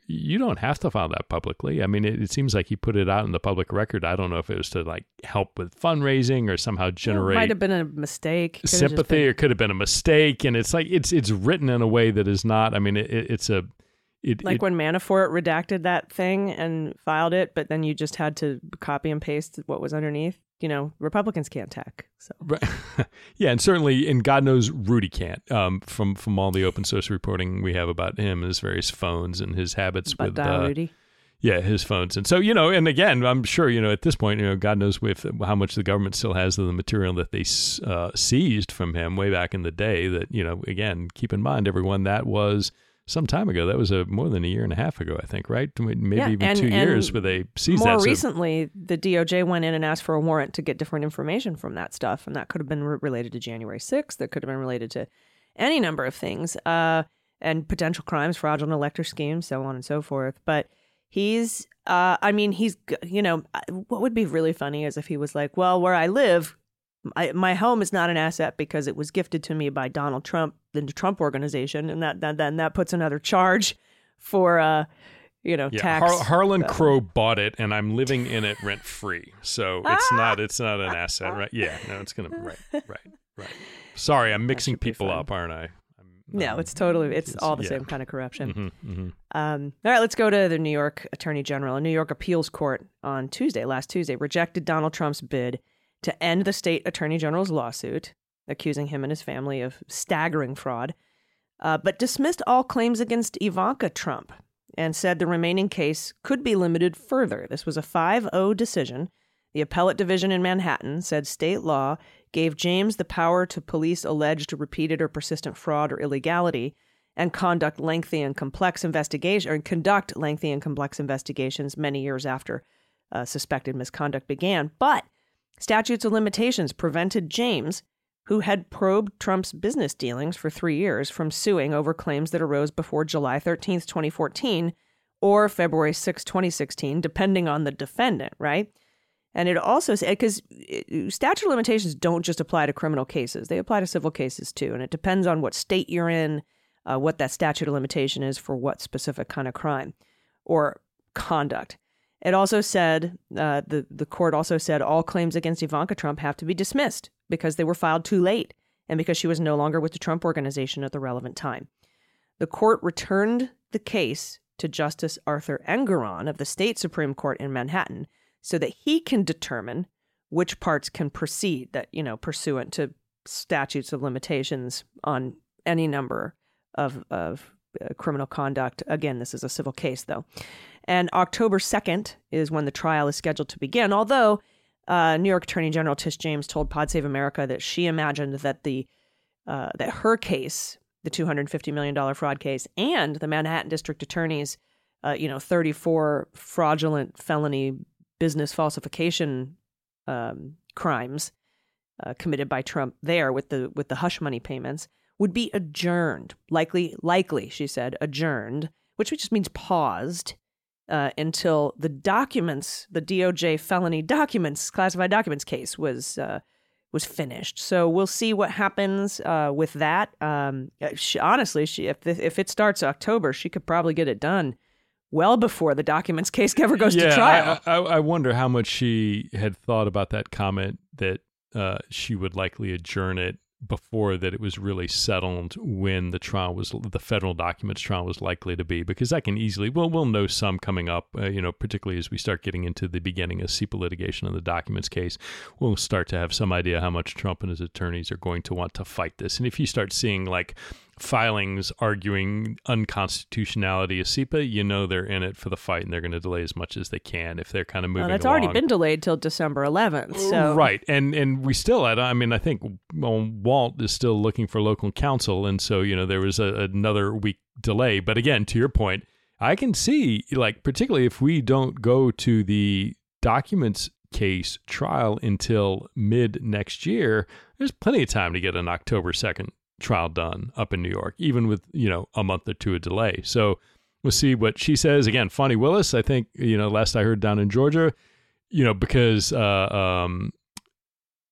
you don't have to file that publicly. I mean, it, it seems like he put it out in the public record. I don't know if it was to like help with fundraising or somehow generate. Well, it might have been a mistake. Could've sympathy, been... or could have been a mistake. And it's like it's it's written in a way that is not. I mean, it, it's a it, like it, when Manafort redacted that thing and filed it, but then you just had to copy and paste what was underneath. You know, Republicans can't tech. So right. Yeah, and certainly, and God knows Rudy can't. Um, from from all the open source reporting we have about him and his various phones and his habits but with dial uh, Rudy. Yeah, his phones. And so, you know, and again, I'm sure, you know, at this point, you know, God knows if, how much the government still has of the material that they uh, seized from him way back in the day that, you know, again, keep in mind, everyone, that was some time ago. That was a more than a year and a half ago, I think, right? Maybe yeah, even and, two and years where they seized more that. So, recently, the D O J went in and asked for a warrant to get different information from that stuff. And that could have been re- related to January sixth. That could have been related to any number of things uh, and potential crimes, fraudulent elector schemes, so on and so forth. But he's, uh, I mean, he's, you know, what would be really funny is if he was like, well, where I live, I, my home is not an asset because it was gifted to me by Donald Trump, the Trump organization, and that that then that puts another charge for, uh, you know, yeah, tax. Har- Harlan uh, Crow bought it, and I'm living in it rent free, so it's not it's not an asset, right? Yeah, no, it's gonna right, right, right. Sorry, I'm mixing people up, aren't I? I'm, no, um, it's totally it's, it's all the yeah. same kind of corruption. Mm-hmm, mm-hmm. Um, all right, let's go to the New York Attorney General. A New York appeals court on Tuesday, last Tuesday, rejected Donald Trump's bid to end the state attorney general's lawsuit, accusing him and his family of staggering fraud, uh, but dismissed all claims against Ivanka Trump and said the remaining case could be limited further. This was a five oh decision. The appellate division in Manhattan said state law gave James the power to police alleged repeated or persistent fraud or illegality and conduct lengthy and complex investigation or conduct lengthy and complex investigations many years after uh, suspected misconduct began. But statutes of limitations prevented James, who had probed Trump's business dealings for three years, from suing over claims that arose before July thirteenth, twenty fourteen, or February sixth, twenty sixteen, depending on the defendant, right? And it also said, because statute of limitations don't just apply to criminal cases, they apply to civil cases too. And it depends on what state you're in, uh, what that statute of limitation is for what specific kind of crime or conduct. It also said, uh, the, the court also said all claims against Ivanka Trump have to be dismissed because they were filed too late and because she was no longer with the Trump organization at the relevant time. The court returned the case to Justice Arthur Engoron of the state Supreme Court in Manhattan so that he can determine which parts can proceed, that, you know, pursuant to statutes of limitations on any number of, of uh, criminal conduct. Again, this is a civil case, though. And October second is when the trial is scheduled to begin, although uh, New York Attorney General Tish James told Pod Save America that she imagined that the uh, that her case, the two hundred fifty million dollars fraud case, and the Manhattan District Attorney's, uh, you know, thirty-four fraudulent felony business falsification um, crimes uh, committed by Trump there with the with the hush money payments would be adjourned, likely, likely, she said, adjourned, which just means paused. Uh, until the documents, the D O J felony documents, classified documents case was uh, was finished. So we'll see what happens uh, with that. Um, she, honestly, she, if if it starts October, she could probably get it done well before the documents case ever goes yeah, to trial. I, I, I wonder how much she had thought about that comment that uh, she would likely adjourn it before that it was really settled when the trial was, the federal documents trial was likely to be, because I can easily, well, we'll know some coming up, uh, you know, particularly as we start getting into the beginning of SEPA litigation in the documents case, we'll start to have some idea how much Trump and his attorneys are going to want to fight this. And if you start seeing like filings arguing unconstitutionality of SEPA, you know they're in it for the fight and they're going to delay as much as they can if they're kind of moving well, that's along. already been delayed till December eleventh. So Right. And and we still, I mean, I think well, Walt is still looking for local counsel. And so, you know, there was a, another week delay. But again, to your point, I can see, like, particularly if we don't go to the documents case trial until mid next year, there's plenty of time to get an October second trial done up in New York, even with, you know, a month or two of delay. So we'll see what she says. Again, Fani Willis, I think, you know, last I heard down in Georgia, you know, because uh, um,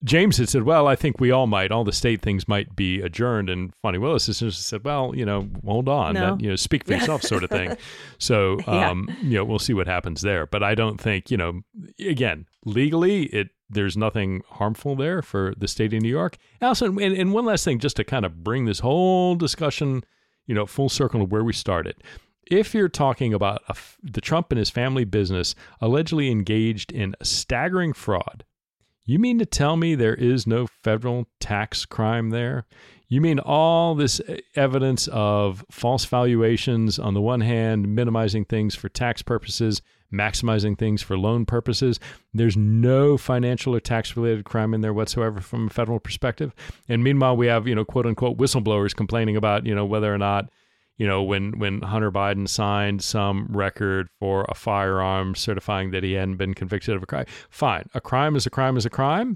James had said, well, I think we all might. All the state things might be adjourned. And Fonnie Willis has just said, well, you know, hold on. No. That, you know, speak for yourself sort of thing. So, um, yeah. you know, we'll see what happens there. But I don't think, you know, again, legally, it there's nothing harmful there for the state of New York. Also, and, and one last thing, just to kind of bring this whole discussion, you know, full circle to where we started. If you're talking about a, the Trump and his family business allegedly engaged in a staggering fraud, you mean to tell me there is no federal tax crime there? You mean all this evidence of false valuations on the one hand, minimizing things for tax purposes, maximizing things for loan purposes. There's no financial or tax-related crime in there whatsoever from a federal perspective. And meanwhile, we have, you know, quote unquote whistleblowers complaining about, you know, whether or not, you know, when, when Hunter Biden signed some record for a firearm certifying that he hadn't been convicted of a crime. Fine. A crime is a crime is a crime.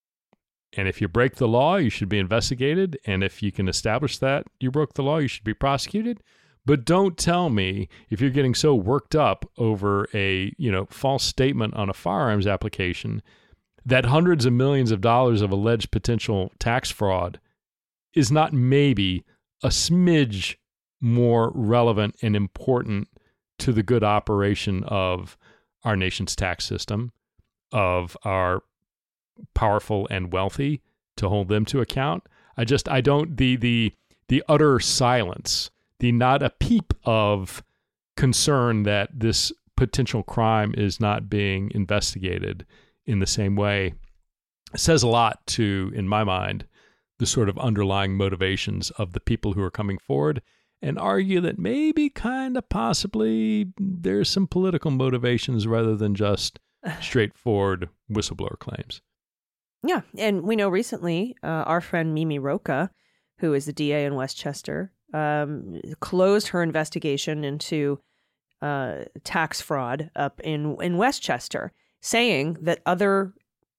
And if you break the law, you should be investigated. And if you can establish that you broke the law, you should be prosecuted. But don't tell me if you're getting so worked up over a, you know, false statement on a firearms application that hundreds of millions of dollars of alleged potential tax fraud is not maybe a smidge more relevant and important to the good operation of our nation's tax system, of our powerful and wealthy, to hold them to account. I just, I don't, the, the, the utter silence, the not a peep of concern that this potential crime is not being investigated in the same way says a lot to, in my mind, the sort of underlying motivations of the people who are coming forward, and argue that maybe kind of possibly there's some political motivations rather than just straightforward whistleblower claims. Yeah, and we know recently uh, our friend Mimi Rocah, who is the D A in Westchester, um, closed her investigation into uh, tax fraud up in, in Westchester, saying that other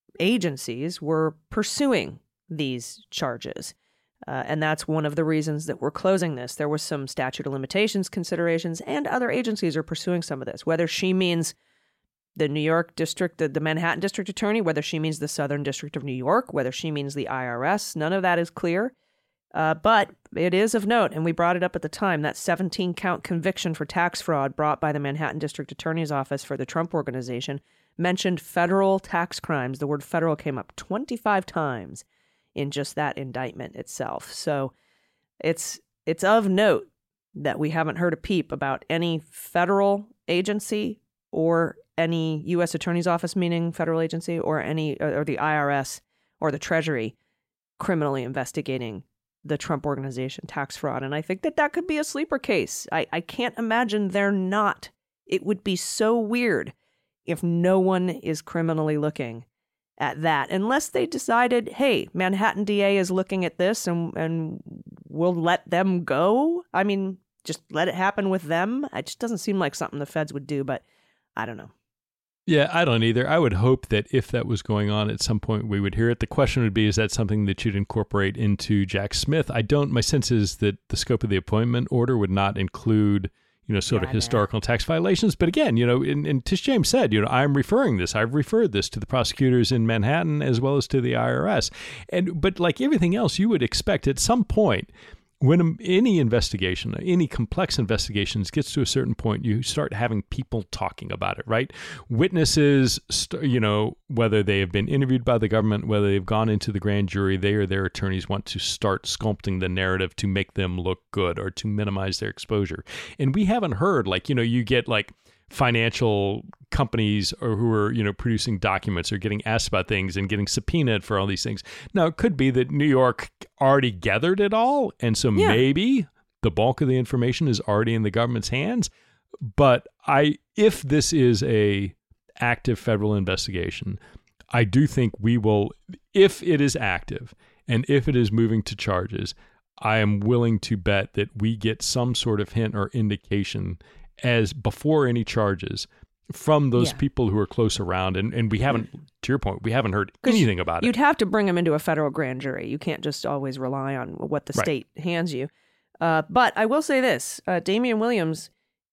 agencies were pursuing these charges. Uh, and that's one of the reasons that we're closing this. There was some statute of limitations considerations, and other agencies are pursuing some of this, whether she means the New York district, the, the Manhattan district attorney, whether she means the Southern District of New York, whether she means the I R S. None of that is clear. Uh, but it is of note, and we brought it up at the time, that seventeen count conviction for tax fraud brought by the Manhattan District Attorney's Office for the Trump Organization mentioned federal tax crimes. The word federal came up twenty-five times in just that indictment itself. So it's it's of note that we haven't heard a peep about any federal agency or any U S Attorney's Office, meaning federal agency, or any or the I R S or the Treasury criminally investigating the Trump Organization tax fraud. And I think that that could be a sleeper case. I, I can't imagine they're not. It would be so weird if no one is criminally looking at that, unless they decided, hey, Manhattan D A is looking at this and and we'll let them go. I mean, just let it happen with them. It just doesn't seem like something the feds would do, but I don't know. Yeah, I don't either. I would hope that if that was going on at some point, we would hear it. The question would be, is that something that you'd incorporate into Jack Smith? I don't, my sense is that the scope of the appointment order would not include, you know, sort yeah, of historical tax violations. But again, you know, and, and Tish James said, you know, I'm referring this, I've referred this to the prosecutors in Manhattan as well as to the I R S. And, but like everything else, you would expect at some point, when any investigation, any complex investigations gets to a certain point, you start having people talking about it, right? Witnesses, you know, whether they have been interviewed by the government, whether they've gone into the grand jury, they or their attorneys want to start sculpting the narrative to make them look good or to minimize their exposure. And we haven't heard, like, you know, you get like financial companies or who are, you know, producing documents or getting asked about things and getting subpoenaed for all these things. Now, it could be that New York already gathered it all. And so yeah. maybe the bulk of the information is already in the government's hands. But I, if this is a active federal investigation, I do think we will, if it is active and if it is moving to charges, I am willing to bet that we get some sort of hint or indication as before any charges from those yeah. people who are close around. And, and we haven't, to your point, we haven't heard anything about you'd it. You'd have to bring them into a federal grand jury. You can't just always rely on what the right. state hands you. Uh, but I will say this, uh, Damian Williams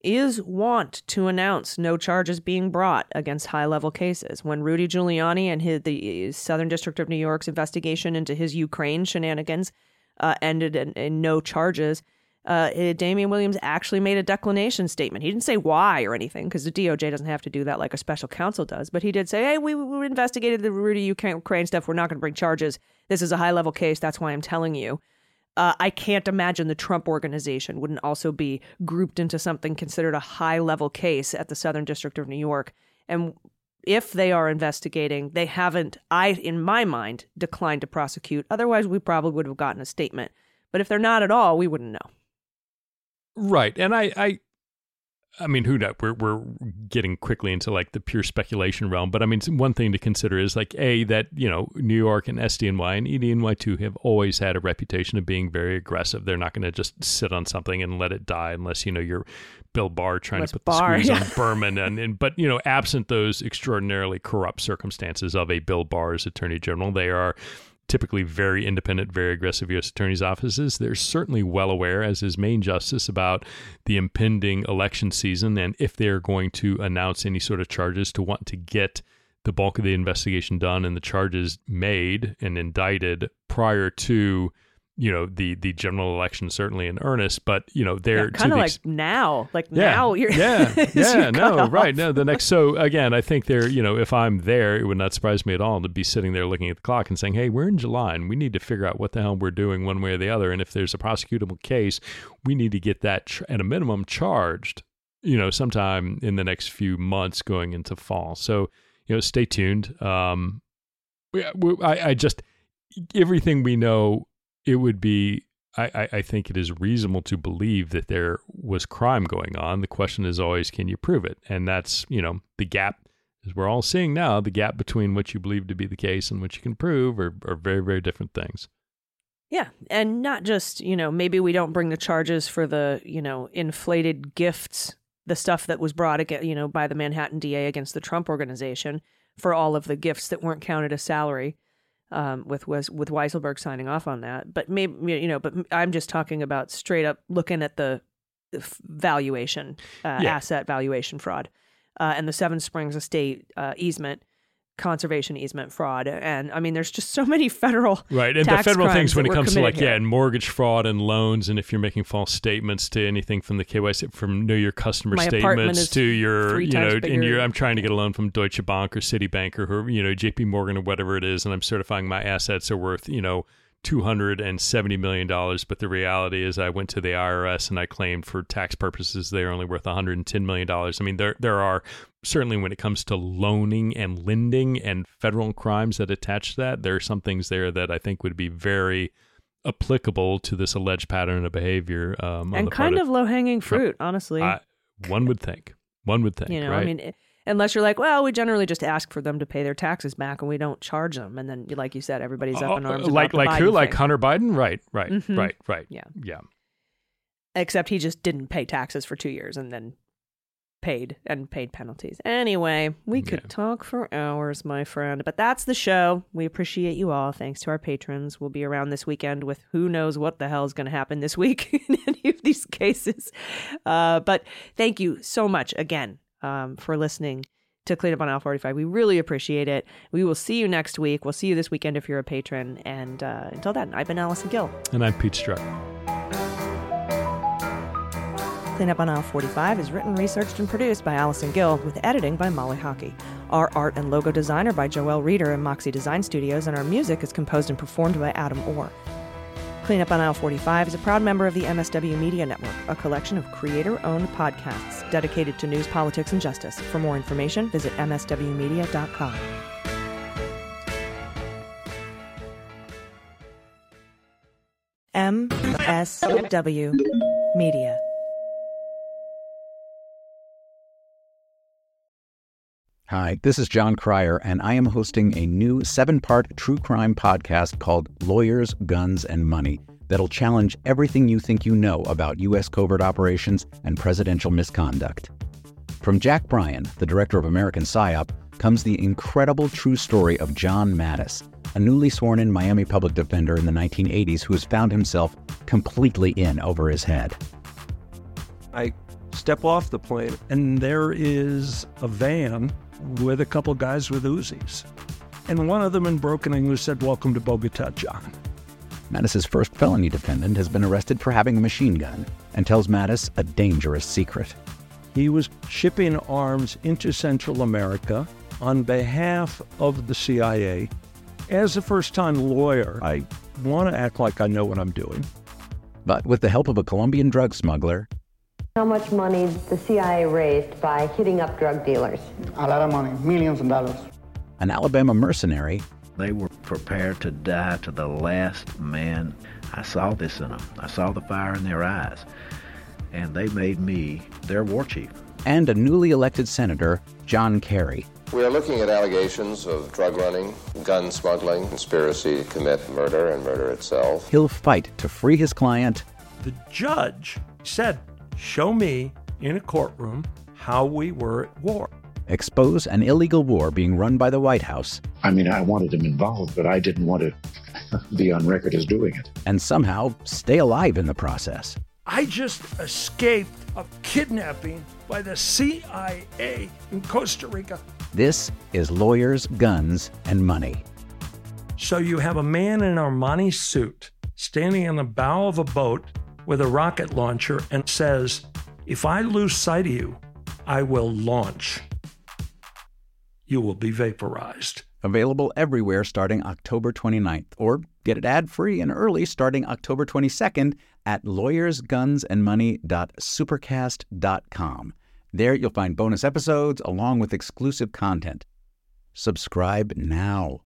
is wont to announce no charges being brought against high-level cases. When Rudy Giuliani and his, the Southern District of New York's investigation into his Ukraine shenanigans uh, ended in, in no charges, uh, Damian Williams actually made a declination statement. He didn't say why or anything, because the D O J doesn't have to do that like a special counsel does. But he did say, hey, we, we investigated the Rudy Ukraine stuff. We're not going to bring charges. This is a high-level case. That's why I'm telling you. Uh, I can't imagine the Trump Organization wouldn't also be grouped into something considered a high-level case at the Southern District of New York. And if they are investigating, they haven't, I, in my mind, declined to prosecute. Otherwise, we probably would have gotten a statement. But if they're not at all, we wouldn't know. Right. And I, I, I mean, who knows? We're, we're getting quickly into like the pure speculation realm. But I mean, one thing to consider is like, A, that, you know, New York and S D N Y and E D N Y too have always had a reputation of being very aggressive. They're not going to just sit on something and let it die unless, you know, you're Bill Barr trying unless to put Barr, the squeeze yeah. on Berman. And, and, but, you know, absent those extraordinarily corrupt circumstances of a Bill Barr as Attorney General, they are typically very independent, very aggressive U S attorneys' offices. They're certainly well aware, as is Main Justice, about the impending election season and if they're going to announce any sort of charges, to want to get the bulk of the investigation done and the charges made and indicted prior to, you know, the the general election, certainly in earnest. But, you know, they're yeah, kind of like ex- now, like yeah, now you're yeah, yeah, you're no, off. right, no, the next. So again, I think they're, you know, if I'm there, it would not surprise me at all to be sitting there looking at the clock and saying, hey, we're in July and we need to figure out what the hell we're doing one way or the other. And if there's a prosecutable case, we need to get that ch- at a minimum charged, you know, sometime in the next few months going into fall. So, you know, stay tuned. Um, we, we, I, I just, everything we know, it would be, I, I think it is reasonable to believe that there was crime going on. The question is always, can you prove it? And that's, you know, the gap, as we're all seeing now, the gap between what you believe to be the case and what you can prove are, are very, very different things. Yeah. And not just, you know, maybe we don't bring the charges for the, you know, inflated gifts, the stuff that was brought, against, you know, by the Manhattan D A against the Trump Organization for all of the gifts that weren't counted as salary. Um, with with Weisselberg signing off on that, but maybe, you know, but I'm just talking about straight up looking at the, the valuation, uh, yeah. asset valuation fraud, uh, and the Seven Springs Estate uh, easement, conservation easement fraud, and I mean, there's just so many federal right, and the federal things when it comes to like here. yeah, and mortgage fraud and loans, and if you're making false statements to anything from the K Y C, from know your customer My statements to your, you know, bigger. and you're, I'm trying to get a loan from Deutsche Bank or Citibank or, you know, J P Morgan or whatever it is, and I'm certifying my assets are worth, you know, two hundred seventy million dollars, but the reality is I went to the I R S and I claimed for tax purposes they're only worth one hundred ten million dollars. I mean, there there are, certainly when it comes to loaning and lending and federal crimes that attach to that, there are some things there that I think would be very applicable to this alleged pattern of behavior. Um, and kind of, of low-hanging fruit, honestly. I, one would think. One would think, you know, right? I mean, it, unless you're like, well, we generally just ask for them to pay their taxes back and we don't charge them. And then, like you said, everybody's up in arms. Uh, like about like the who? Biden Like thing. Hunter Biden? Right, right, Mhm. right, right. Yeah. Yeah. Except he just didn't pay taxes for two years and then paid and paid penalties. Anyway, we could Yeah. talk for hours, my friend. But that's the show. We appreciate you all. Thanks to our patrons. We'll be around this weekend with who knows what the hell is going to happen this week in any of these cases. Uh, but thank you so much again um, for listening to Clean Up on Aisle forty-five. We really appreciate it. We will see you next week. We'll see you this weekend if you're a patron. And uh, until then, I've been Allison Gill. And I'm Pete Struck. Clean Up on Aisle forty-five is written, researched, and produced by Allison Gill, with editing by Molly Hockey. Our art and logo design are by Joelle Reeder and Moxie Design Studios, and our music is composed and performed by Adam Orr. Clean Up on Aisle forty-five is a proud member of the M S W Media Network, a collection of creator-owned podcasts dedicated to news, politics, and justice. For more information, visit m s w media dot com. M S W Media. Hi, this is John Cryer, and I am hosting a new seven-part true crime podcast called Lawyers, Guns, and Money that'll challenge everything you think you know about U S covert operations and presidential misconduct. From Jack Bryan, the director of American PSYOP, comes the incredible true story of John Mattis, a newly sworn-in Miami public defender in the nineteen eighties who has found himself completely in over his head. I step off the plane, and there is a van with a couple guys with Uzis. And one of them in broken English said, "Welcome to Bogota, John." Mattis's first felony defendant has been arrested for having a machine gun and tells Mattis a dangerous secret. He was shipping arms into Central America on behalf of the C I A. As a first-time lawyer, I want to act like I know what I'm doing. But with the help of a Colombian drug smuggler, How much money the C I A raised by hitting up drug dealers? A lot of money, millions of dollars. an Alabama mercenary, They were prepared to die to the last man. I saw this in them. I saw the fire in their eyes. And they made me their war chief. and a newly elected Senator, John Kerry. We are looking at allegations of drug running, gun smuggling, conspiracy to commit murder and murder itself. He'll fight to free his client. The judge said, show me in a courtroom how we were at war. Expose an illegal war being run by the White House. I mean, I wanted him involved, but I didn't want to be on record as doing it. And somehow stay alive in the process. I just escaped a kidnapping by the C I A in Costa Rica. This is Lawyers, Guns, and Money. So you have a man in an Armani suit standing in the bow of a boat with a rocket launcher and says, if I lose sight of you, I will launch. You will be vaporized. Available everywhere starting October twenty-ninth, or get it ad-free and early starting October twenty-second at lawyers guns and money dot supercast dot com. There you'll find bonus episodes along with exclusive content. Subscribe now.